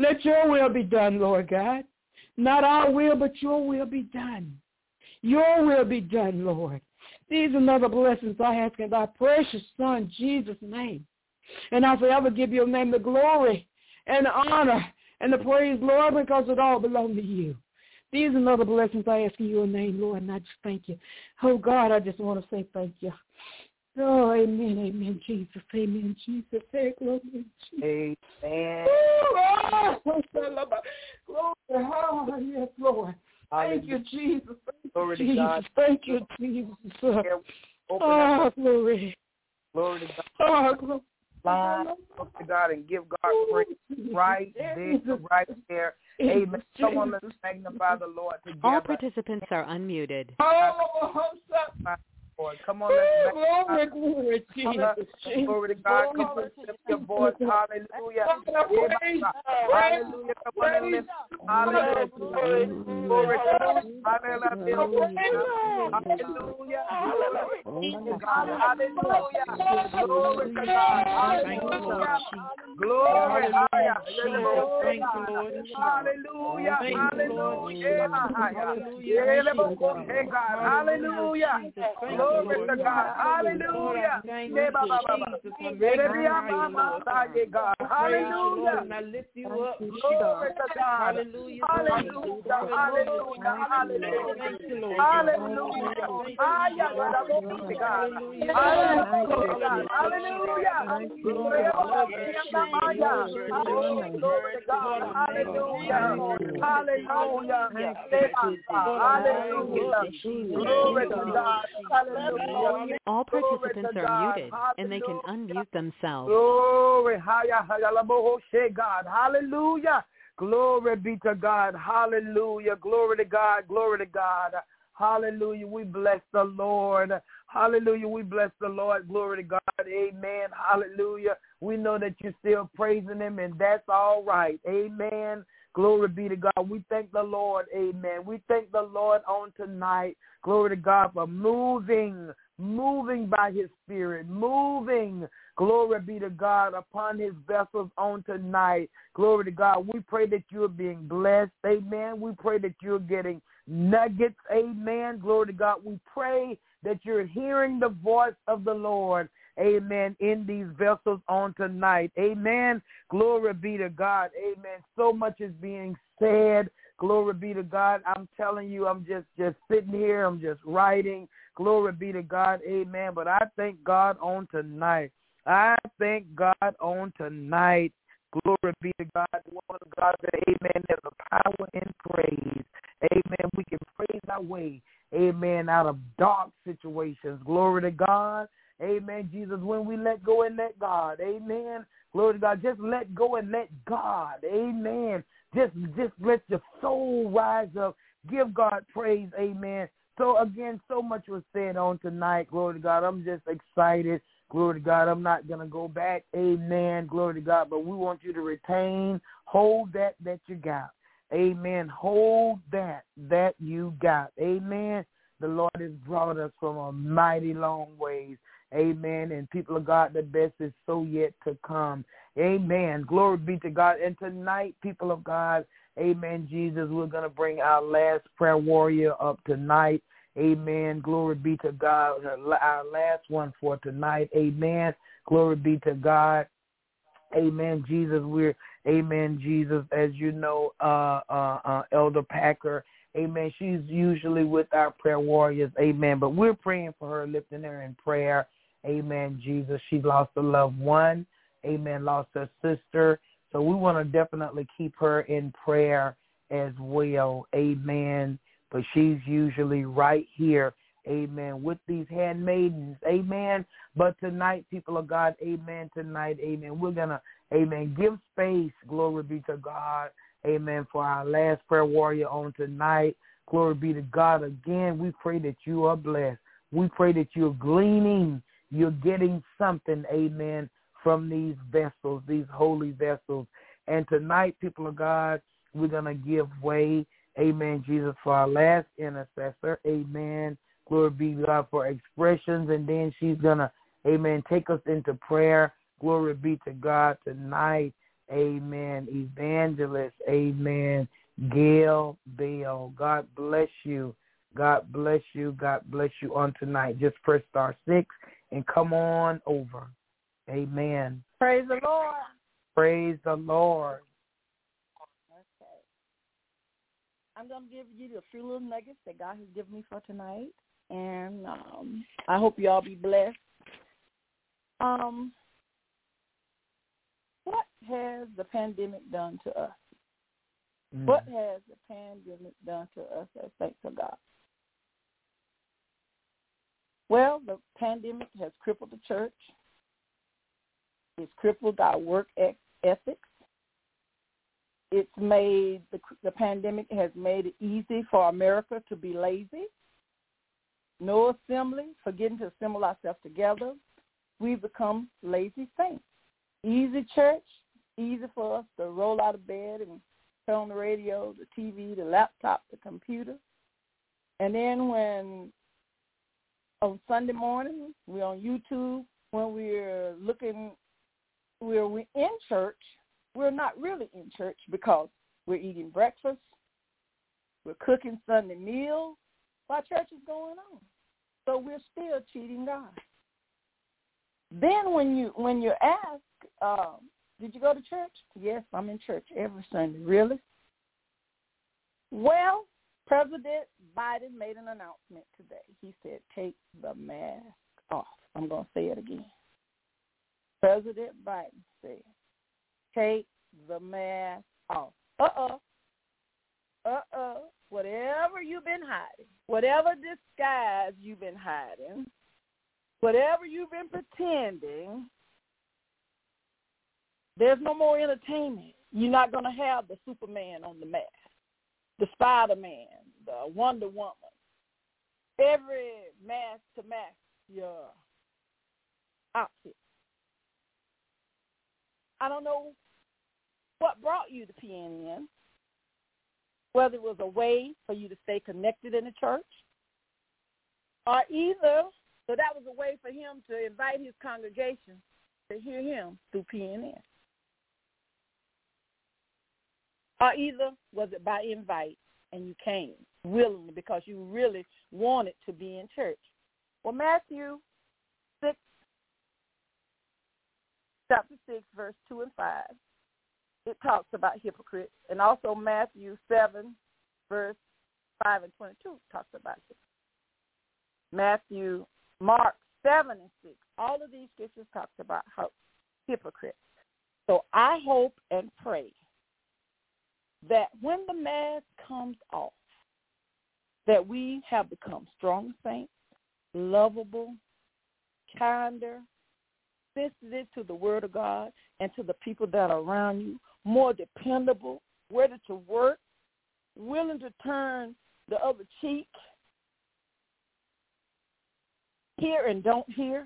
Let your will be done, Lord God. Not our will, but your will be done. Your will be done, Lord. These are other blessings I ask in thy precious Son, Jesus' name. And I forever give your name the glory and the honor and the praise, Lord, because it all belongs to you. These are other blessings I ask in your name, Lord, and I just thank you. Oh, God, I just want to say thank you. Oh, amen, amen, Jesus. Amen, Jesus. Hey, glory, Jesus. Amen. Oh, yes, Lord. Thank you, Jesus. Glory to Jesus. God. Thank you, Jesus. Open glory. Glory to God. Oh, glory. Line up to God and give God praise right there. Amen. Someone let's magnify the Lord together. All participants are unmuted. Come on, let's glory, glory, Jesus. Glory to God. Come on, lift your voice. Hallelujah. Hallelujah. Come on and lift. Hallelujah. Glory to God. Hallelujah. Hallelujah. Hallelujah. Glory to God. Hallelujah. Glory. Thank you, Lord. Hallelujah. Hallelujah. Glory to God. Hallelujah. Hallelujah. I lift you up. Glory to God. Hallelujah. Hallelujah. Hallelujah. Hallelujah. Thank you, Lord. Hallelujah. Glory to God. Hallelujah. Hallelujah. Hallelujah. Glory to God. Hallelujah. All participants are muted, and they can unmute themselves. Glory. God. Hallelujah. Glory be to God. Hallelujah. Glory to God. Glory to God. Hallelujah. We bless the Lord. Hallelujah. We bless the Lord. Glory to God. Amen. Hallelujah. We know that you're still praising him, and that's all right. Amen. Glory be to God. We thank the Lord. Amen. We thank the Lord on tonight. Glory to God for moving by his spirit, moving. Glory be to God upon his vessels on tonight. Glory to God. We pray that you're being blessed. Amen. We pray that you're getting nuggets. Amen. Glory to God. We pray that you're hearing the voice of the Lord. Amen. In these vessels on tonight. Amen. Glory be to God. Amen. So much is being said. Glory be to God. I'm telling you, I'm just sitting here. I'm just writing. Glory be to God. Amen. But I thank God on tonight. I thank God on tonight. Glory be to God. The woman of God said, amen, there's a power in praise. Amen. We can praise our way, amen, out of dark situations. Glory to God. Amen. Jesus, when we let go and let God, amen. Glory to God. Just let go and let God. Amen. Just let your soul rise up. Give God praise. Amen. So, again, so much was said on tonight. Glory to God. I'm just excited. Glory to God. I'm not going to go back. Amen. Glory to God. But we want you to retain, hold that you got. Amen. Hold that you got. Amen. The Lord has brought us from a mighty long ways. Amen. And people of God, the best is so yet to come. Amen. Glory be to God. And tonight, people of God, amen, Jesus, we're going to bring our last prayer warrior up tonight. Amen. Glory be to God. Our last one for tonight. Amen. Glory be to God. Amen, Jesus. Amen, Jesus. As you know, Elder Packer, amen, she's usually with our prayer warriors. Amen. But we're praying for her, lifting her in prayer. Amen, Jesus. She lost a loved one. Amen. Lost her sister. So we want to definitely keep her in prayer as well. Amen. But she's usually right here, amen, with these handmaidens, amen. But tonight, people of God, amen, tonight, amen, we're going to, amen, give space, glory be to God, amen, for our last prayer warrior on tonight. Glory be to God. Again, we pray that you are blessed. We pray that you're gleaning, you're getting something, amen, from these vessels, these holy vessels. And tonight, people of God, we're going to give way, amen, Jesus, for our last intercessor. Amen. Glory be to God for expressions. And then she's going to, amen, take us into prayer. Glory be to God tonight. Amen. Evangelist, amen. Gail Bell, God bless you. God bless you. God bless you on tonight. Just press *6 and come on over. Amen. Praise the Lord. Praise the Lord. Okay. I'm going to give you a few little nuggets that God has given me for tonight, and I hope you all be blessed. What has the pandemic done to us? What has the pandemic done to us as saints of God? Well, the pandemic has crippled the church. It's crippled our work ethics. It's made, the pandemic has made it easy for America to be lazy. No assembly, forgetting to assemble ourselves together. We've become lazy saints. Easy church, easy for us to roll out of bed and turn on the radio, the TV, the laptop, the computer. And then when on Sunday morning, we're on YouTube, when we're in church, we're not really in church because we're eating breakfast, we're cooking Sunday meals while church is going on. So we're still cheating God. Then when you ask, did you go to church? Yes, I'm in church every Sunday. Really? Well, President Biden made an announcement today. He said, take the mask off. I'm going to say it again. President Biden said, take the mask off. Whatever you've been hiding, whatever disguise you've been hiding, whatever you've been pretending, there's no more entertainment. You're not going to have the Superman on the mask, the Spider-Man, the Wonder Woman. Every mask to match your outfit. I don't know what brought you to PNN, whether it was a way for you to stay connected in the church, or either, so that was a way for him to invite his congregation to hear him through PNN. Or either was it by invite and you came willingly because you really wanted to be in church. Well, Matthew 6, chapter 6, verse 2 and 5, it talks about hypocrites. And also Matthew 7, verse 5 and 22 talks about it. Mark 7 and 6, all of these scriptures talks about hypocrites. So I hope and pray that when the mask comes off, that we have become strong saints, lovable, kinder, sensitive to the word of God and to the people that are around you, more dependable, ready to work, willing to turn the other cheek, hear and don't hear.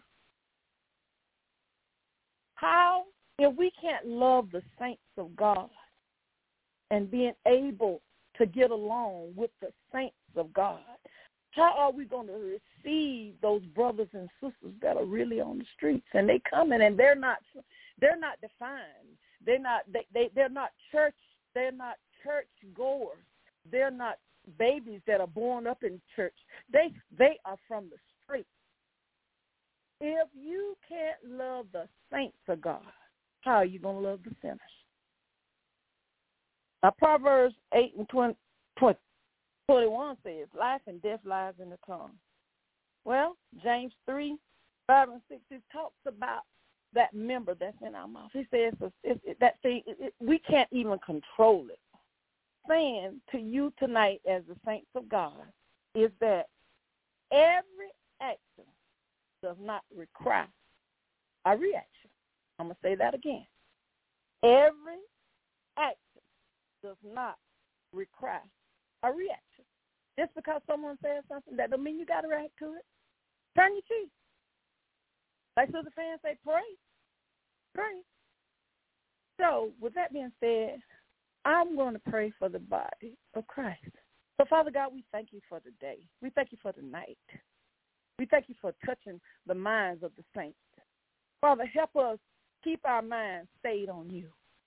How, if we can't love the saints of God and being able to get along with the saints of God, how are we going to receive those brothers and sisters that are really on the streets? And they coming and they're not defined. They're not church goers. They're not babies that are born up in church. They are from the streets. If you can't love the saints of God, how are you going to love the sinners? Now, Proverbs 8 and 21 says, life and death lies in the tongue. Well, James 3, 5 and 6, it talks about that member that's in our mouth. He says that thing, we can't even control it. Saying to you tonight as the saints of God is that every action does not require a reaction. I'm going to say that again. Every action does not require a reaction. Just because someone says something, that don't mean you got to react to it. Turn your cheek. Like Sister Fan say, pray. Pray. So, with that being said, I'm going to pray for the body of Christ. So, Father God, we thank you for the day. We thank you for the night. We thank you for touching the minds of the saints. Father, help us keep our minds stayed on you.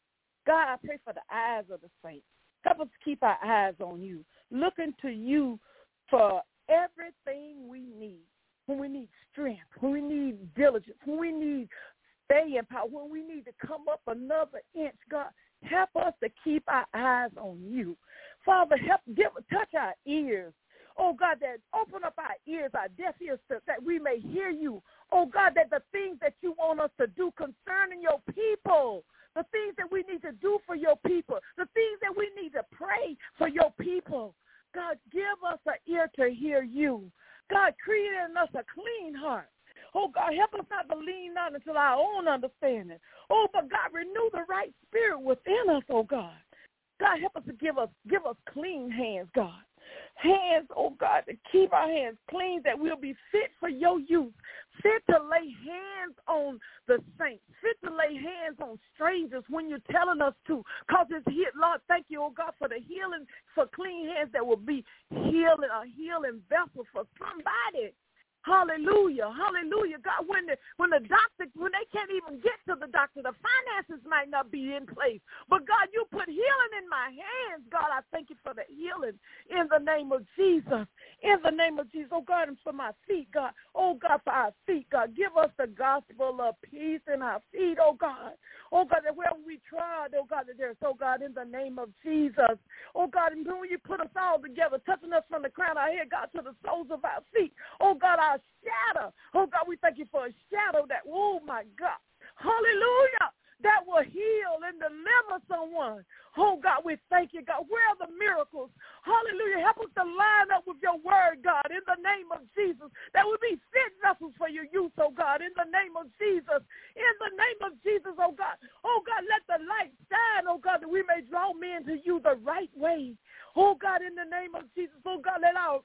God, I pray for the eyes of the saints. Help us keep our eyes on you, looking to you for everything we need. When we need strength, when we need diligence, when we need staying power, when we need to come up another inch, God, help us to keep our eyes on you. Father, touch our ears. Oh, God, that open up our ears, our deaf ears, that we may hear you. Oh, God, that the things that you want us to do concerning your people, the things that we need to do for your people, the things that we need to pray for your people. God, give us an ear to hear you. God, create in us a clean heart. Oh, God, help us not to lean on into our own understanding. Oh, but God, renew the right spirit within us, oh, God. God, help us to give us clean hands, God. Hands, oh, God, to keep our hands clean, that we'll be fit for your use, fit to lay hands on the saints, fit to lay hands on strangers when you're telling us to. Because it's here, Lord, thank you, oh, God, for the healing, for clean hands that will be a healing vessel for somebody. Hallelujah, hallelujah. God, when the doctor, when they can't even get to the doctor, the finances might not be in place. But God, you put healing in my hands. God, I thank you for the healing in the name of Jesus. In the name of Jesus, oh God, and for my feet, God. Oh God, for our feet, God. Give us the gospel of peace in our feet, oh God. Oh God, that wherever we trod, oh God, that there's, oh God, in the name of Jesus. Oh God, and when you put us all together, touching us from the crown of our head, God, to the soles of our feet. Oh God, our shadow. Oh God, we thank you for a shadow that, oh my God, hallelujah, that will heal and deliver someone. Oh God, we thank you, God. Where are the miracles? Hallelujah. Help us to line up with your word, God, in the name of Jesus. That would be fit vessels for your use, oh God, in the name of Jesus. In the name of Jesus, oh God. Oh God, let the light shine, oh God, that we may draw men to you the right way. Oh God, in the name of Jesus, oh God, let our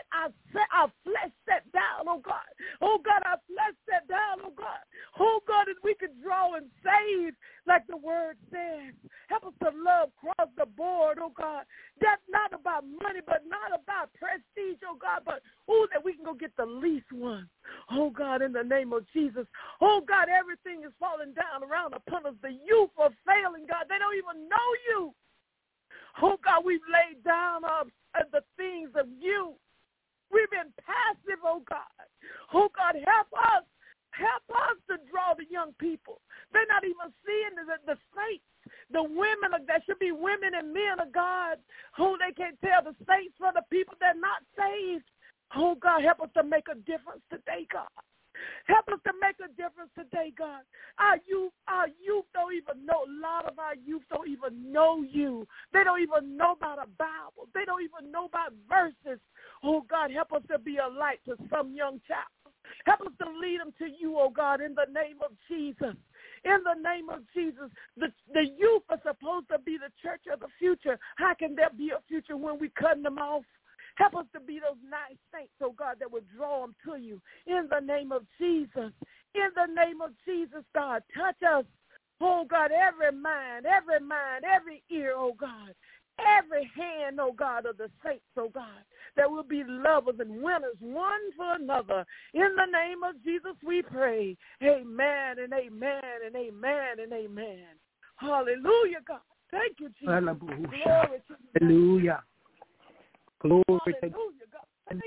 flesh set down, oh God. Oh God, our flesh set down, oh God. Oh God, that we could draw and save like the word says. Help us to love across the board, oh God. That's not about money, but not about prestige, oh God, but that we can go get the least one. Oh God, in the name of Jesus. Oh God, everything is falling down around upon us. The youth are failing, God. They don't even know you. Oh, God, we've laid down the things of you. We've been passive, oh, God. Oh, God, help us. Help us to draw the young people. They're not even seeing the saints, the women that should be women and men of God. Oh, they can't tell the saints from the people that are not saved. Oh, God, help us to make a difference today, God. Help us to make a difference today, God. Our youth don't even know. A lot of our youth don't even know you. They don't even know about a Bible. They don't even know about verses. Oh, God, help us to be a light to some young child. Help us to lead them to you, oh, God, in the name of Jesus. In the name of Jesus, the youth are supposed to be the church of the future. How can there be a future when we cutting them off? Help us to be those nice saints, oh God, that would draw them to you. In the name of Jesus. In the name of Jesus, God, touch us. Oh God, every mind, every ear, oh God. Every hand, oh God, of the saints, oh God, that will be lovers and winners one for another. In the name of Jesus we pray. Amen and amen and amen and amen. Hallelujah, God. Thank you, Jesus. Glory to you. Hallelujah. Glory to God.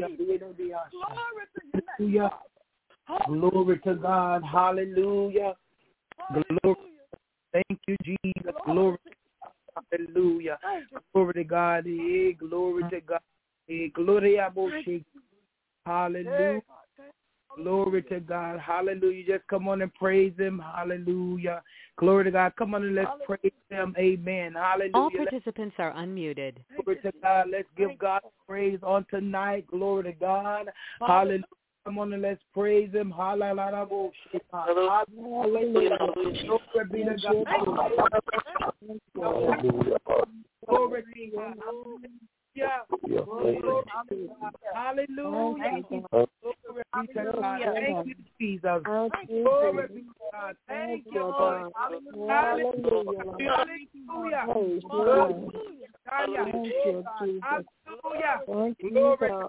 Hallelujah. Glory to God. Hallelujah. Glory. Thank you, Jesus. Glory. Hallelujah. Glory to God. Glory to God. Gloria Boshi. Hallelujah. Glory to God. Hallelujah. Just come on and praise him. Hallelujah. Glory to God. Come on and let's praise him. Amen. Hallelujah. All participants are unmuted. Glory to God. Let's give God praise on tonight. Glory to God. Hallelujah. Come on and let's praise him. Hallelujah. Hallelujah. Glory be to God. Glory be to God. Hallelujah. Glory be to God. Thank you, Jesus. Glory be to God. Thank you, Lord. Hallelujah. Hallelujah.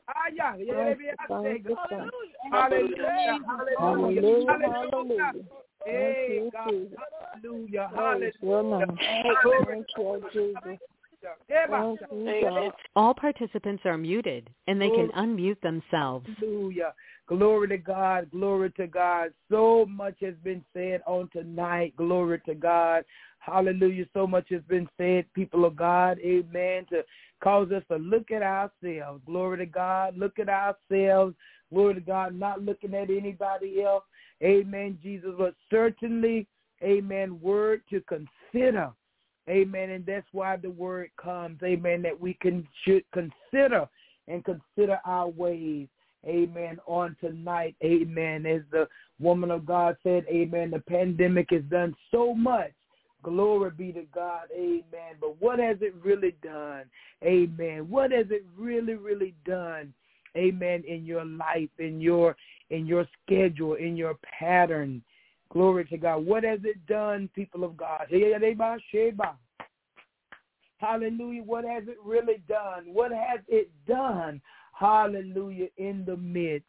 Hallelujah. Hallelujah. Hey, you, God. Jesus. Hallelujah. Praise your Hallelujah. name. Glory. Thank you, Jesus. Thank you, God. All participants are muted, and they can unmute themselves. Hallelujah. Glory to God. Glory to God. So much has been said on tonight. Glory to God. Hallelujah. So much has been said, people of God. Amen. To cause us to look at ourselves. Glory to God. Look at ourselves. Glory to God. Not looking at anybody else. Amen, Jesus. But certainly, amen, word to consider. Amen. And that's why the word comes. Amen. That we should consider and consider our ways. Amen. On tonight. Amen. As the woman of God said, amen, the pandemic has done so much. Glory be to God. Amen. But what has it really done? Amen. What has it really, really done? Amen. In your life, in your schedule, in your pattern. Glory to God. What has it done, people of God? Hallelujah. What has it really done? What has it done? Hallelujah. In the midst.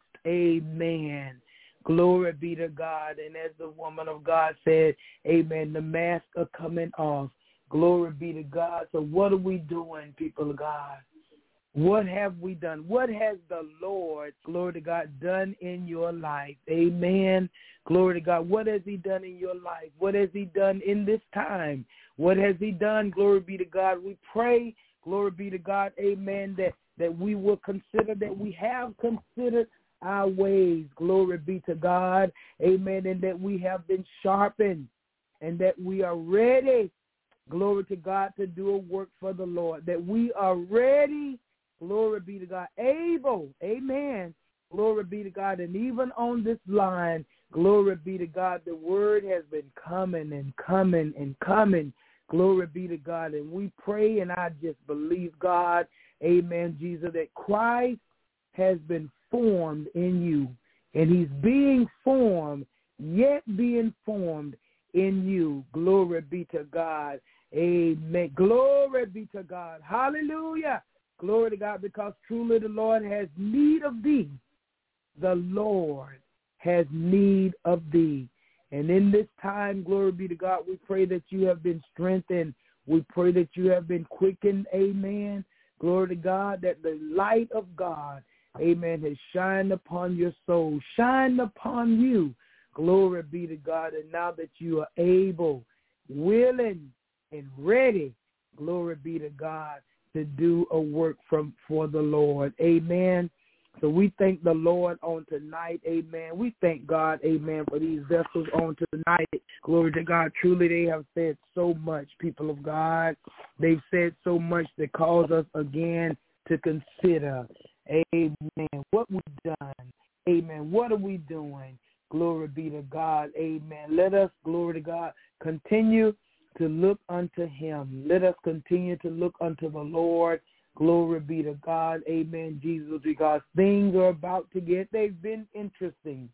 Amen. Glory be to God. And as the woman of God said, amen, the masks are coming off. Glory be to God. So what are we doing, people of God? What have we done? What has the Lord, glory to God, done in your life? Amen. Glory to God. What has he done in your life? What has he done in this time? What has he done? Glory be to God. We pray, glory be to God, amen, that we will consider, that we have considered our ways. Glory be to God. Amen. And that we have been sharpened and that we are ready, glory to God, to do a work for the Lord. That we are ready, glory be to God, able, amen, glory be to God. And even on this line, glory be to God, the word has been coming and coming and coming. Glory be to God. And we pray, and I just believe, God, amen, Jesus, that Christ has been formed in you. And he's being formed, yet being formed in you. Glory be to God. Amen. Glory be to God. Hallelujah. Glory to God, because truly the Lord has need of thee. The Lord has need of thee. And in this time, glory be to God, we pray that you have been strengthened. We pray that you have been quickened. Amen. Glory to God, that the light of God, amen, has shined upon your soul, shined upon you. Glory be to God. And now that you are able, willing, and ready, glory be to God, to do a work for the Lord. Amen. So we thank the Lord on tonight. Amen. We thank God, amen, for these vessels on tonight. Glory to God. Truly, they have said so much, people of God. They've said so much that calls us again to consider, amen, what we've done. Amen. What are we doing? Glory be to God. Amen. Let us, glory to God, continue to look unto him. Let us continue to look unto the Lord. Glory be to God. Amen, Jesus, because things are about to they've been interesting.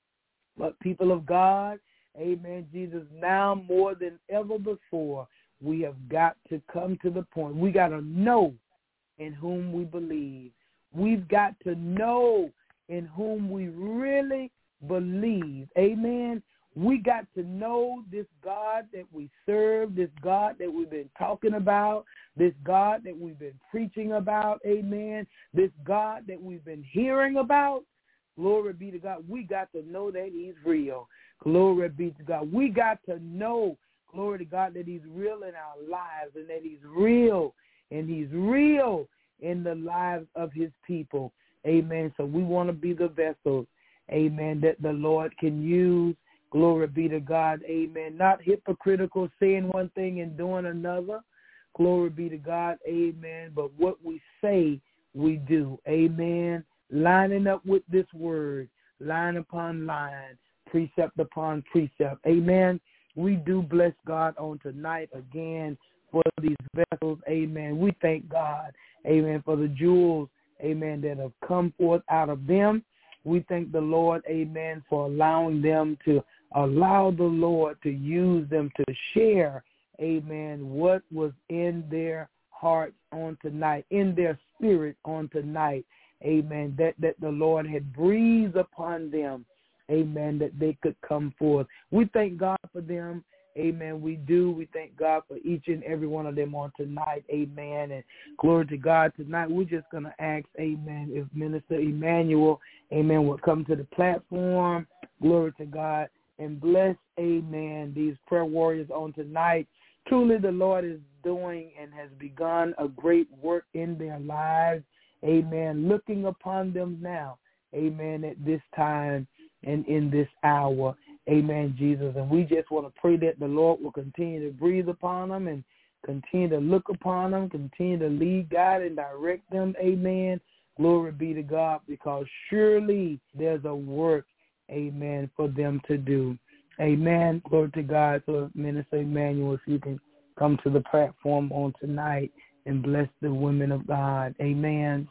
But people of God, amen, Jesus, now more than ever before, we have got to come to the point. We got to know in whom we believe. We've got to know in whom we really believe. Amen. We got to know this God that we serve, this God that we've been talking about, this God that we've been preaching about, amen, this God that we've been hearing about. Glory be to God. We got to know that he's real. Glory be to God. We got to know, glory to God, that he's real in our lives and that he's real, and he's real in the lives of his people. Amen. So we want to be the vessels, amen, that the Lord can use. Glory be to God. Amen. Not hypocritical, saying one thing and doing another. Glory be to God. Amen. But what we say, we do. Amen. Lining up with this word, line upon line, precept upon precept. Amen. We do bless God on tonight again for these vessels. Amen. We thank God. Amen. For the jewels, amen, that have come forth out of them. We thank the Lord, amen, for allowing them to allow the Lord to use them to share, amen, what was in their hearts on tonight, in their spirit on tonight, amen, that the Lord had breathed upon them, amen, that they could come forth. We thank God for them. Amen. We do. We thank God for each and every one of them on tonight. Amen. And glory to God. Tonight we're just going to ask, amen, if Minister Emmanuel, amen, will come to the platform. Glory to God. And bless, amen, these prayer warriors on tonight. Truly the Lord is doing and has begun a great work in their lives. Amen. Looking upon them now. Amen. At this time and in this hour. Amen, Jesus. And we just want to pray that the Lord will continue to breathe upon them and continue to look upon them, continue to lead, guide, and direct them. Amen. Glory be to God, because surely there's a work, amen, for them to do. Amen. Glory to God. So, Minister Emmanuel, if you can come to the platform on tonight and bless the women of God. Amen.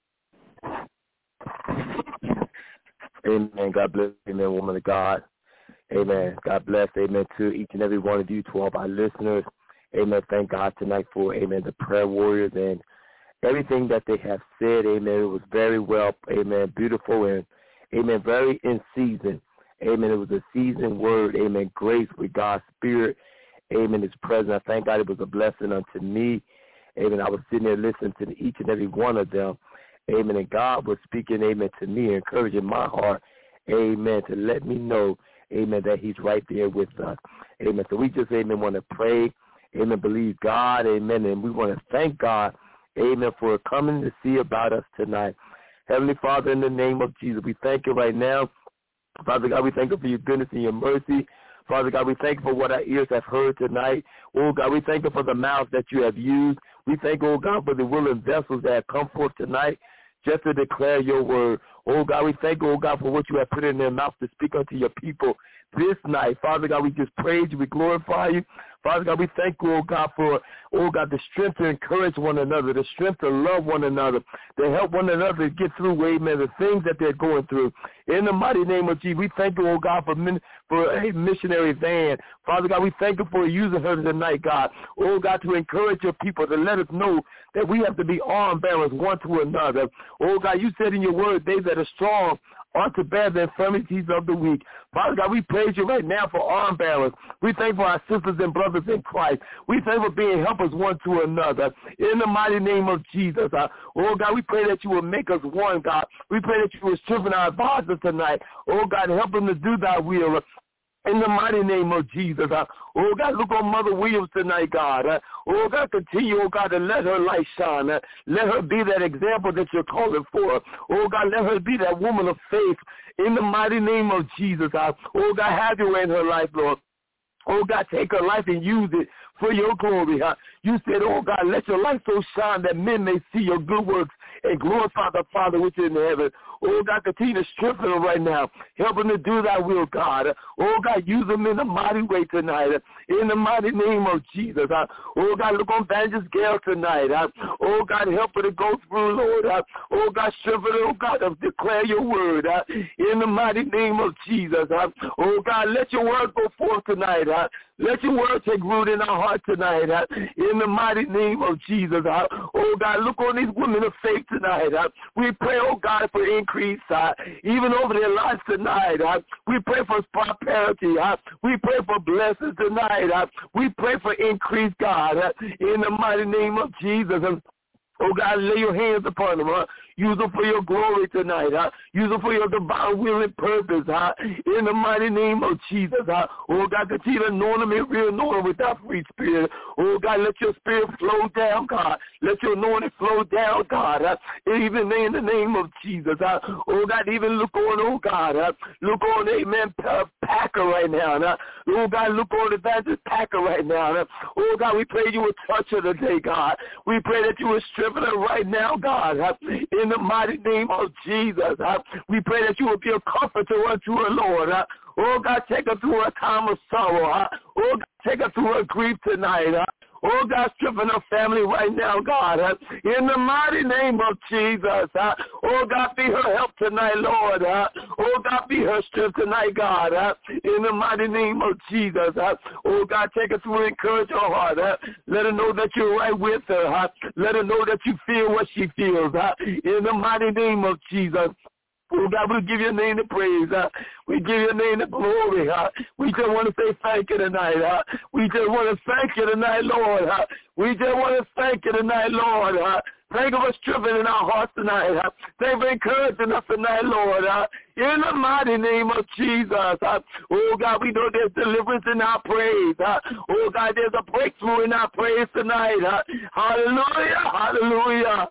Amen. God bless. Amen, woman of God. Amen. God bless. Amen to each and every one of you, to all of our listeners. Amen. Thank God tonight for, amen, the prayer warriors and everything that they have said. Amen. It was very well, amen, beautiful and, amen, very in season. Amen. It was a seasoned word. Amen. Grace with God's Spirit. Amen. His presence. I thank God it was a blessing unto me. Amen. I was sitting there listening to each and every one of them. Amen. And God was speaking, amen, to me, encouraging my heart, amen, to let me know, amen, that he's right there with us. Amen. So we just, amen, want to pray, amen, believe God, amen, and we want to thank God, amen, for coming to see about us tonight. Heavenly Father, in the name of Jesus, we thank you right now. Father God, we thank you for your goodness and your mercy. Father God, we thank you for what our ears have heard tonight. Oh, God, we thank you for the mouth that you have used. We thank you, oh, God, for the willing vessels that have come forth tonight just to declare your word. Oh, God, we thank you, oh, God, for what you have put in their mouth to speak unto your people this night. Father God, we just praise you. We glorify you. Father God, we thank you, oh, God, for, oh, God, the strength to encourage one another, the strength to love one another, to help one another get through, amen, the things that they're going through. In the mighty name of Jesus, we thank you, oh, God, for a missionary van. Father God, we thank you for using her tonight, God. Oh, God, to encourage your people, to let us know that we have to be arm bearers one to another. Oh, God, you said in your word, they that are strong ought to bear the infirmities of the weak. Father God, we praise you right now for arm bearers. We thank for our sisters and brothers in Christ. We thank for being helpers one to another. In the mighty name of Jesus. Oh, God, we pray that you will make us one, God. We pray that you will strengthen our advisors tonight. Oh, God, help them to do thy will. In the mighty name of Jesus. Oh, God, look on Mother Williams tonight, God. Oh, God, continue, oh, God, to let her light shine. Let her be that example that you're calling for. Oh, God, let her be that woman of faith in the mighty name of Jesus. Oh, God, have your way in her life, Lord. Oh, God, take her life and use it for your glory. You said, oh, God, let your light so shine that men may see your good works and glorify the Father which is in heaven. Oh, God, continue to strengthen them right now. Help them to do thy will, God. Oh, God, use them in a mighty way tonight. In the mighty name of Jesus. Oh, God, look on Evangelist Gail tonight. Oh, God, help her to go through, Lord. Oh, God, strengthen her, oh, God, to declare your word. In the mighty name of Jesus. Oh, God, let your word go forth tonight. Let your word take root in our heart tonight. In the mighty name of Jesus. Oh, God, look on these women of faith tonight. We pray, oh, God, for increase, even over their lives tonight. We pray for prosperity. We pray for blessings tonight. We pray for increase, God, in the mighty name of Jesus. Oh, God, lay your hands upon them. Use them for your glory tonight. Use them for your divine will and purpose. In the mighty name of Jesus. Oh, God, continue to anoint them and re-anoint them with that free spirit. Oh, God, let your spirit flow down, God. Let your anointing flow down, God. Even in the name of Jesus. Oh, God, even look on, oh, God. Look on, amen, Packer right now. Oh, God, look on Evangelist Packer right now. Oh, God, we pray you would touch her today, God. We pray that you would strengthen her right now, God. In the mighty name of Jesus. We pray that you will be a comforter unto her, Lord. Oh, God, take her through a time of sorrow. Oh, God, take her through her grief tonight. Oh, God, strengthen her family right now, God. In the mighty name of Jesus. Oh, God, be her help tonight, Lord. Oh, God, be her strength tonight, God. In the mighty name of Jesus. Oh, God, take her through and encourage her heart. Let her know that you're right with her. Let her know that you feel what she feels. In the mighty name of Jesus. Oh, God, we give your name the praise. We give your name the glory. We just want to say thank you tonight. We just want to thank you tonight, Lord. We just want to thank you tonight, Lord. Thank you for strengthening our hearts tonight. Thank you for encouraging us tonight, Lord. In the mighty name of Jesus. Oh, God, we know there's deliverance in our praise. Oh, God, there's a breakthrough in our praise tonight. Hallelujah, hallelujah.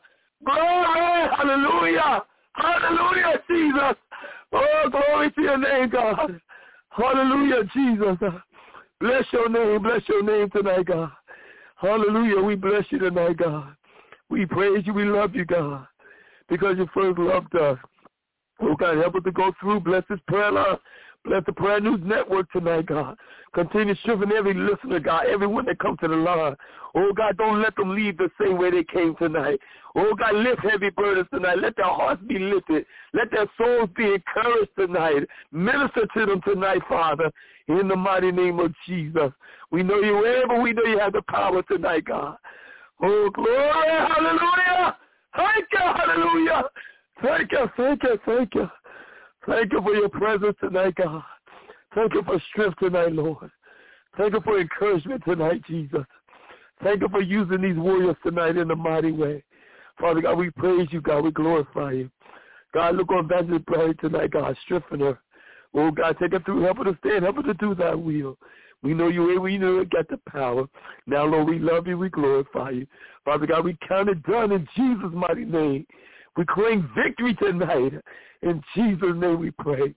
Glory, hallelujah. Hallelujah, Jesus. Oh, glory to your name, God. Hallelujah, Jesus. Bless your name tonight, God. Hallelujah, we bless you tonight, God. We praise you, we love you, God, because you first loved us. Oh, God, help us to go through. Bless this prayer line. Bless the Prayer News Network tonight, God. Continue to strengthen every listener, God, everyone that comes to the line. Oh, God, don't let them leave the same way they came tonight. Oh, God, lift heavy burdens tonight. Let their hearts be lifted. Let their souls be encouraged tonight. Minister to them tonight, Father, in the mighty name of Jesus. We know you're able. We know you have the power tonight, God. Oh, glory, hallelujah. Thank you, hallelujah. Thank you, thank you, thank you. Thank you for your presence tonight, God. Thank you for strength tonight, Lord. Thank you for encouragement tonight, Jesus. Thank you for using these warriors tonight in a mighty way. Father God, we praise you, God. We glorify you. God, look on Evangelist Brady tonight, God. Strengthen her. Oh, God, take her through. Help her to stand. Help her to do thy will. We know you're able. We know you got the power. Now, Lord, we love you. We glorify you. Father God, we count it done in Jesus' mighty name. We claim victory tonight. In Jesus' name we pray.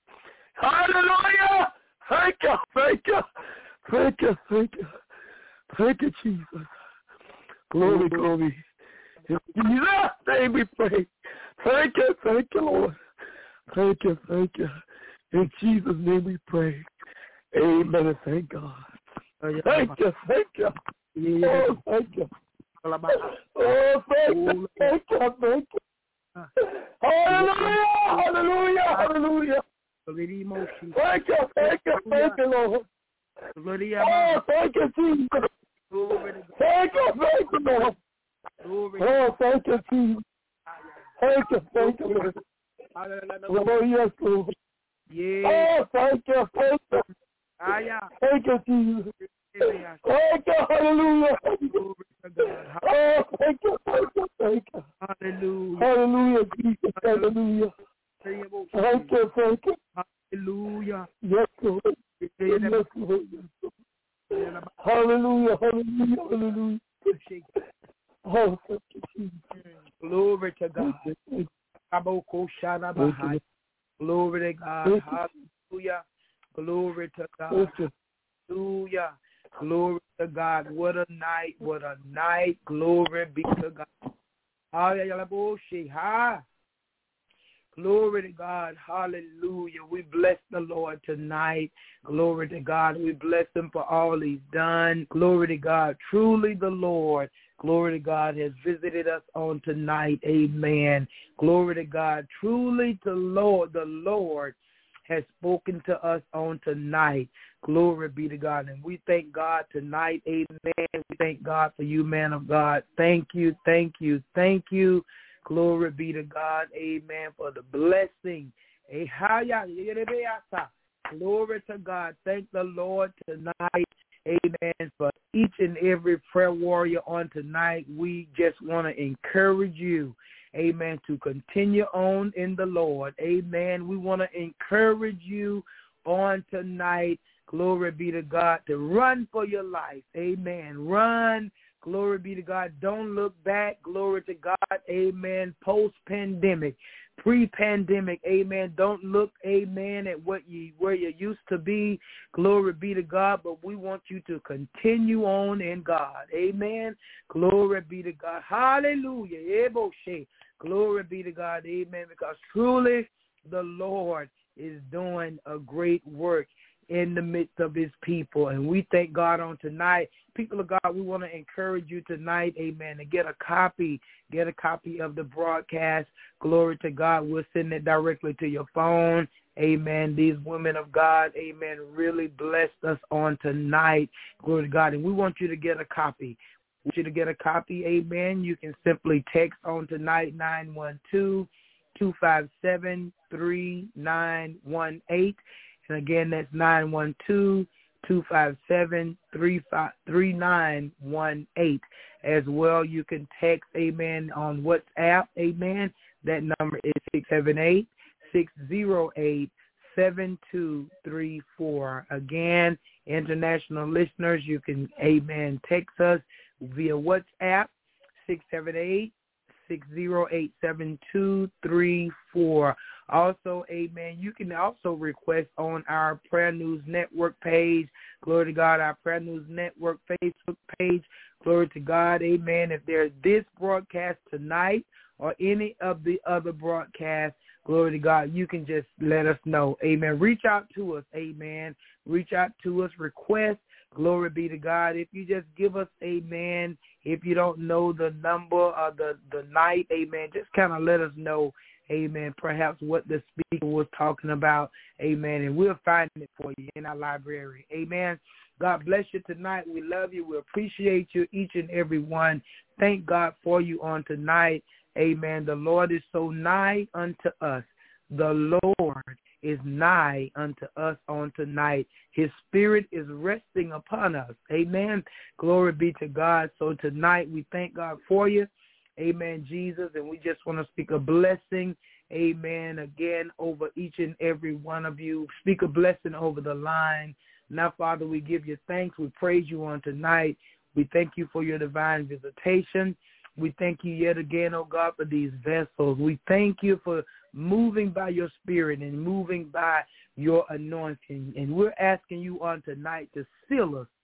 Hallelujah! Thank you, thank you, thank you, thank you. Thank you, Jesus. Glory, glory. In Jesus' name we pray. Thank you, Lord. Thank you, thank you. In Jesus' name we pray. Amen and thank God. Thank you, thank you. Oh, thank you. Oh, thank you, thank you, thank you. Hallelujah, hallelujah, hallelujah. Thank you, Lord. Oh, thank you, Jesus. Thank you, Lord. Oh, thank you, Jesus. Thank you, Lord. Oh, yes, Lord. Oh, thank you, thank you. Thank you, Jesus. Thank you, hallelujah. Oh, thank you, thank you. Hallelujah. Hallelujah, Jesus, hallelujah. Thank you. Hallelujah. Yes, Lord. Yes, Lord. Hallelujah, hallelujah, hallelujah. Oh, thank you, Jesus. Glory to God. Glory to God. Hallelujah. Glory to God. Hallelujah. Glory to God. What a night. What a night. Glory be to God. Hallelujah. Glory to God. Hallelujah. We bless the Lord tonight. Glory to God. We bless him for all he's done. Glory to God. Truly the Lord, glory to God, has visited us on tonight. Amen. Glory to God. Truly the Lord has spoken to us on tonight. Glory be to God. And we thank God tonight. Amen. We thank God for you, man of God. Thank you, thank you, thank you. Glory be to God. Amen. For the blessing. Glory to God. Thank the Lord tonight. Amen. For each and every prayer warrior on tonight, we just want to encourage you, amen, to continue on in the Lord. Amen. We want to encourage you on tonight. Glory be to God, to run for your life. Amen. Run. Glory be to God. Don't look back. Glory to God. Amen. Post-pandemic, pre-pandemic. Amen. Don't look, amen, at where you used to be. Glory be to God. But we want you to continue on in God. Amen. Glory be to God. Hallelujah. Glory be to God. Amen. Because truly the Lord is doing a great work in the midst of his people. And we thank God on tonight. People of God, we want to encourage you tonight, amen, to get a copy of the broadcast. Glory to God. We'll send it directly to your phone. Amen. These women of God, amen, really blessed us on tonight. Glory to God. And we want you to get a copy. Amen. You can simply text on tonight 912 912-257-3918. And again, that's 912-257-3918. As well, you can text, amen, on WhatsApp, amen. That number is 678-608-7234. Again, international listeners, you can, amen, text us via WhatsApp, 678-608-7234. Also, amen, you can also request on our Prayer News Network page. Glory to God, our Prayer News Network Facebook page. Glory to God, amen. If there's this broadcast tonight or any of the other broadcasts, glory to God, you can just let us know, amen. Reach out to us, amen. Reach out to us, request, glory be to God. If you just give us, amen, if you don't know the number or the night, amen, just kind of let us know, amen, perhaps what the speaker was talking about, amen, and we'll find it for you in our library, amen. God bless you tonight. We love you. We appreciate you, each and every one. Thank God for you on tonight, amen. The Lord is so nigh unto us. The Lord is nigh unto us on tonight. His spirit is resting upon us, amen. Glory be to God. So tonight we thank God for you. Amen, Jesus, and we just want to speak a blessing, amen, again over each and every one of you. Speak a blessing over the line. Now, Father, we give you thanks. We praise you on tonight. We thank you for your divine visitation. We thank you yet again, oh God, for these vessels. We thank you for moving by your spirit and moving by your anointing. And we're asking you on tonight to seal us.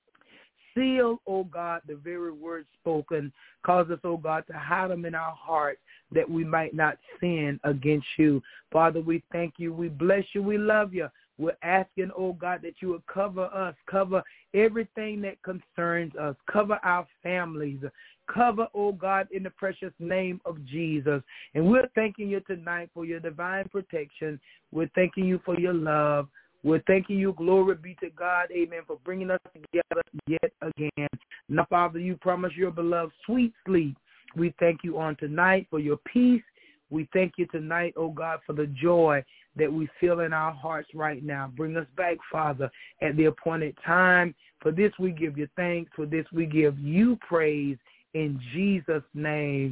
Seal, oh God, the very words spoken. Cause us, oh God, to hide them in our hearts that we might not sin against you. Father, we thank you. We bless you. We love you. We're asking, oh God, that you would cover us, cover everything that concerns us, cover our families, cover, oh God, in the precious name of Jesus. And we're thanking you tonight for your divine protection. We're thanking you for your love. We're thanking you, glory be to God, amen, for bringing us together yet again. Now, Father, you promise your beloved sweet sleep. We thank you on tonight for your peace. We thank you tonight, oh God, for the joy that we feel in our hearts right now. Bring us back, Father, at the appointed time. For this we give you thanks. For this we give you praise. In Jesus' name,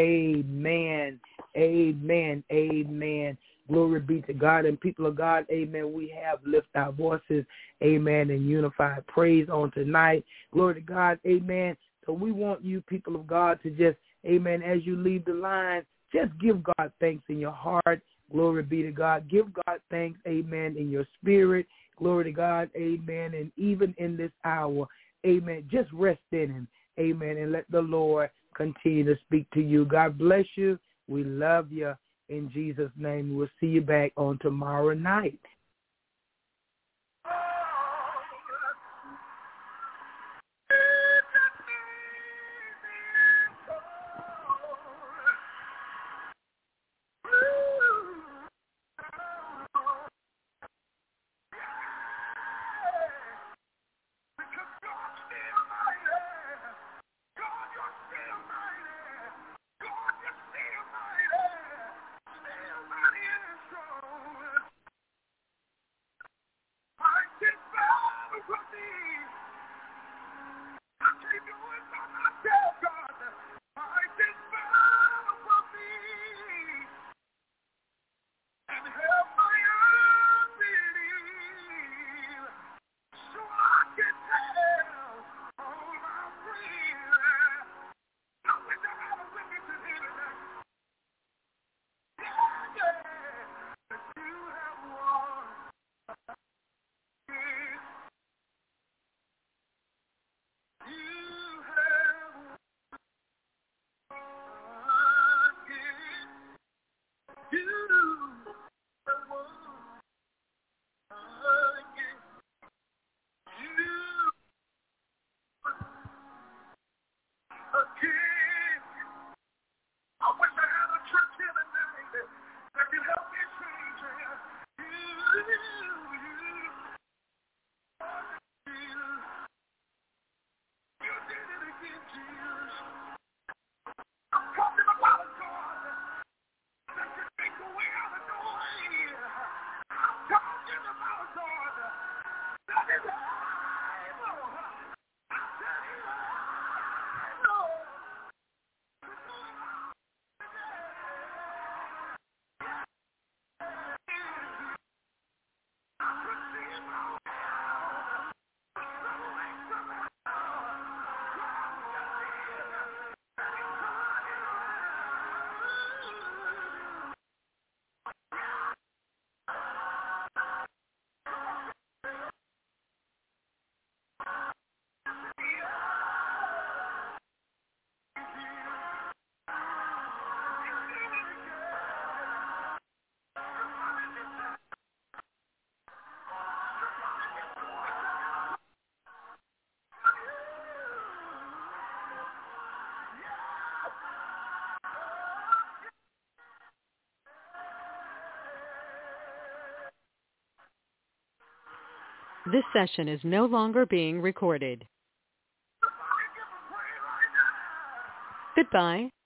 amen, amen, amen. Glory be to God. And people of God, amen, we have lifted our voices, amen, in unified praise on tonight. Glory to God, amen. So we want you, people of God, to just, amen, as you leave the line, just give God thanks in your heart. Glory be to God. Give God thanks, amen, in your spirit. Glory to God, amen. And even in this hour, amen, just rest in him, amen, and let the Lord continue to speak to you. God bless you. We love you. In Jesus' name, we'll see you back on tomorrow night. This session is no longer being recorded. Goodbye.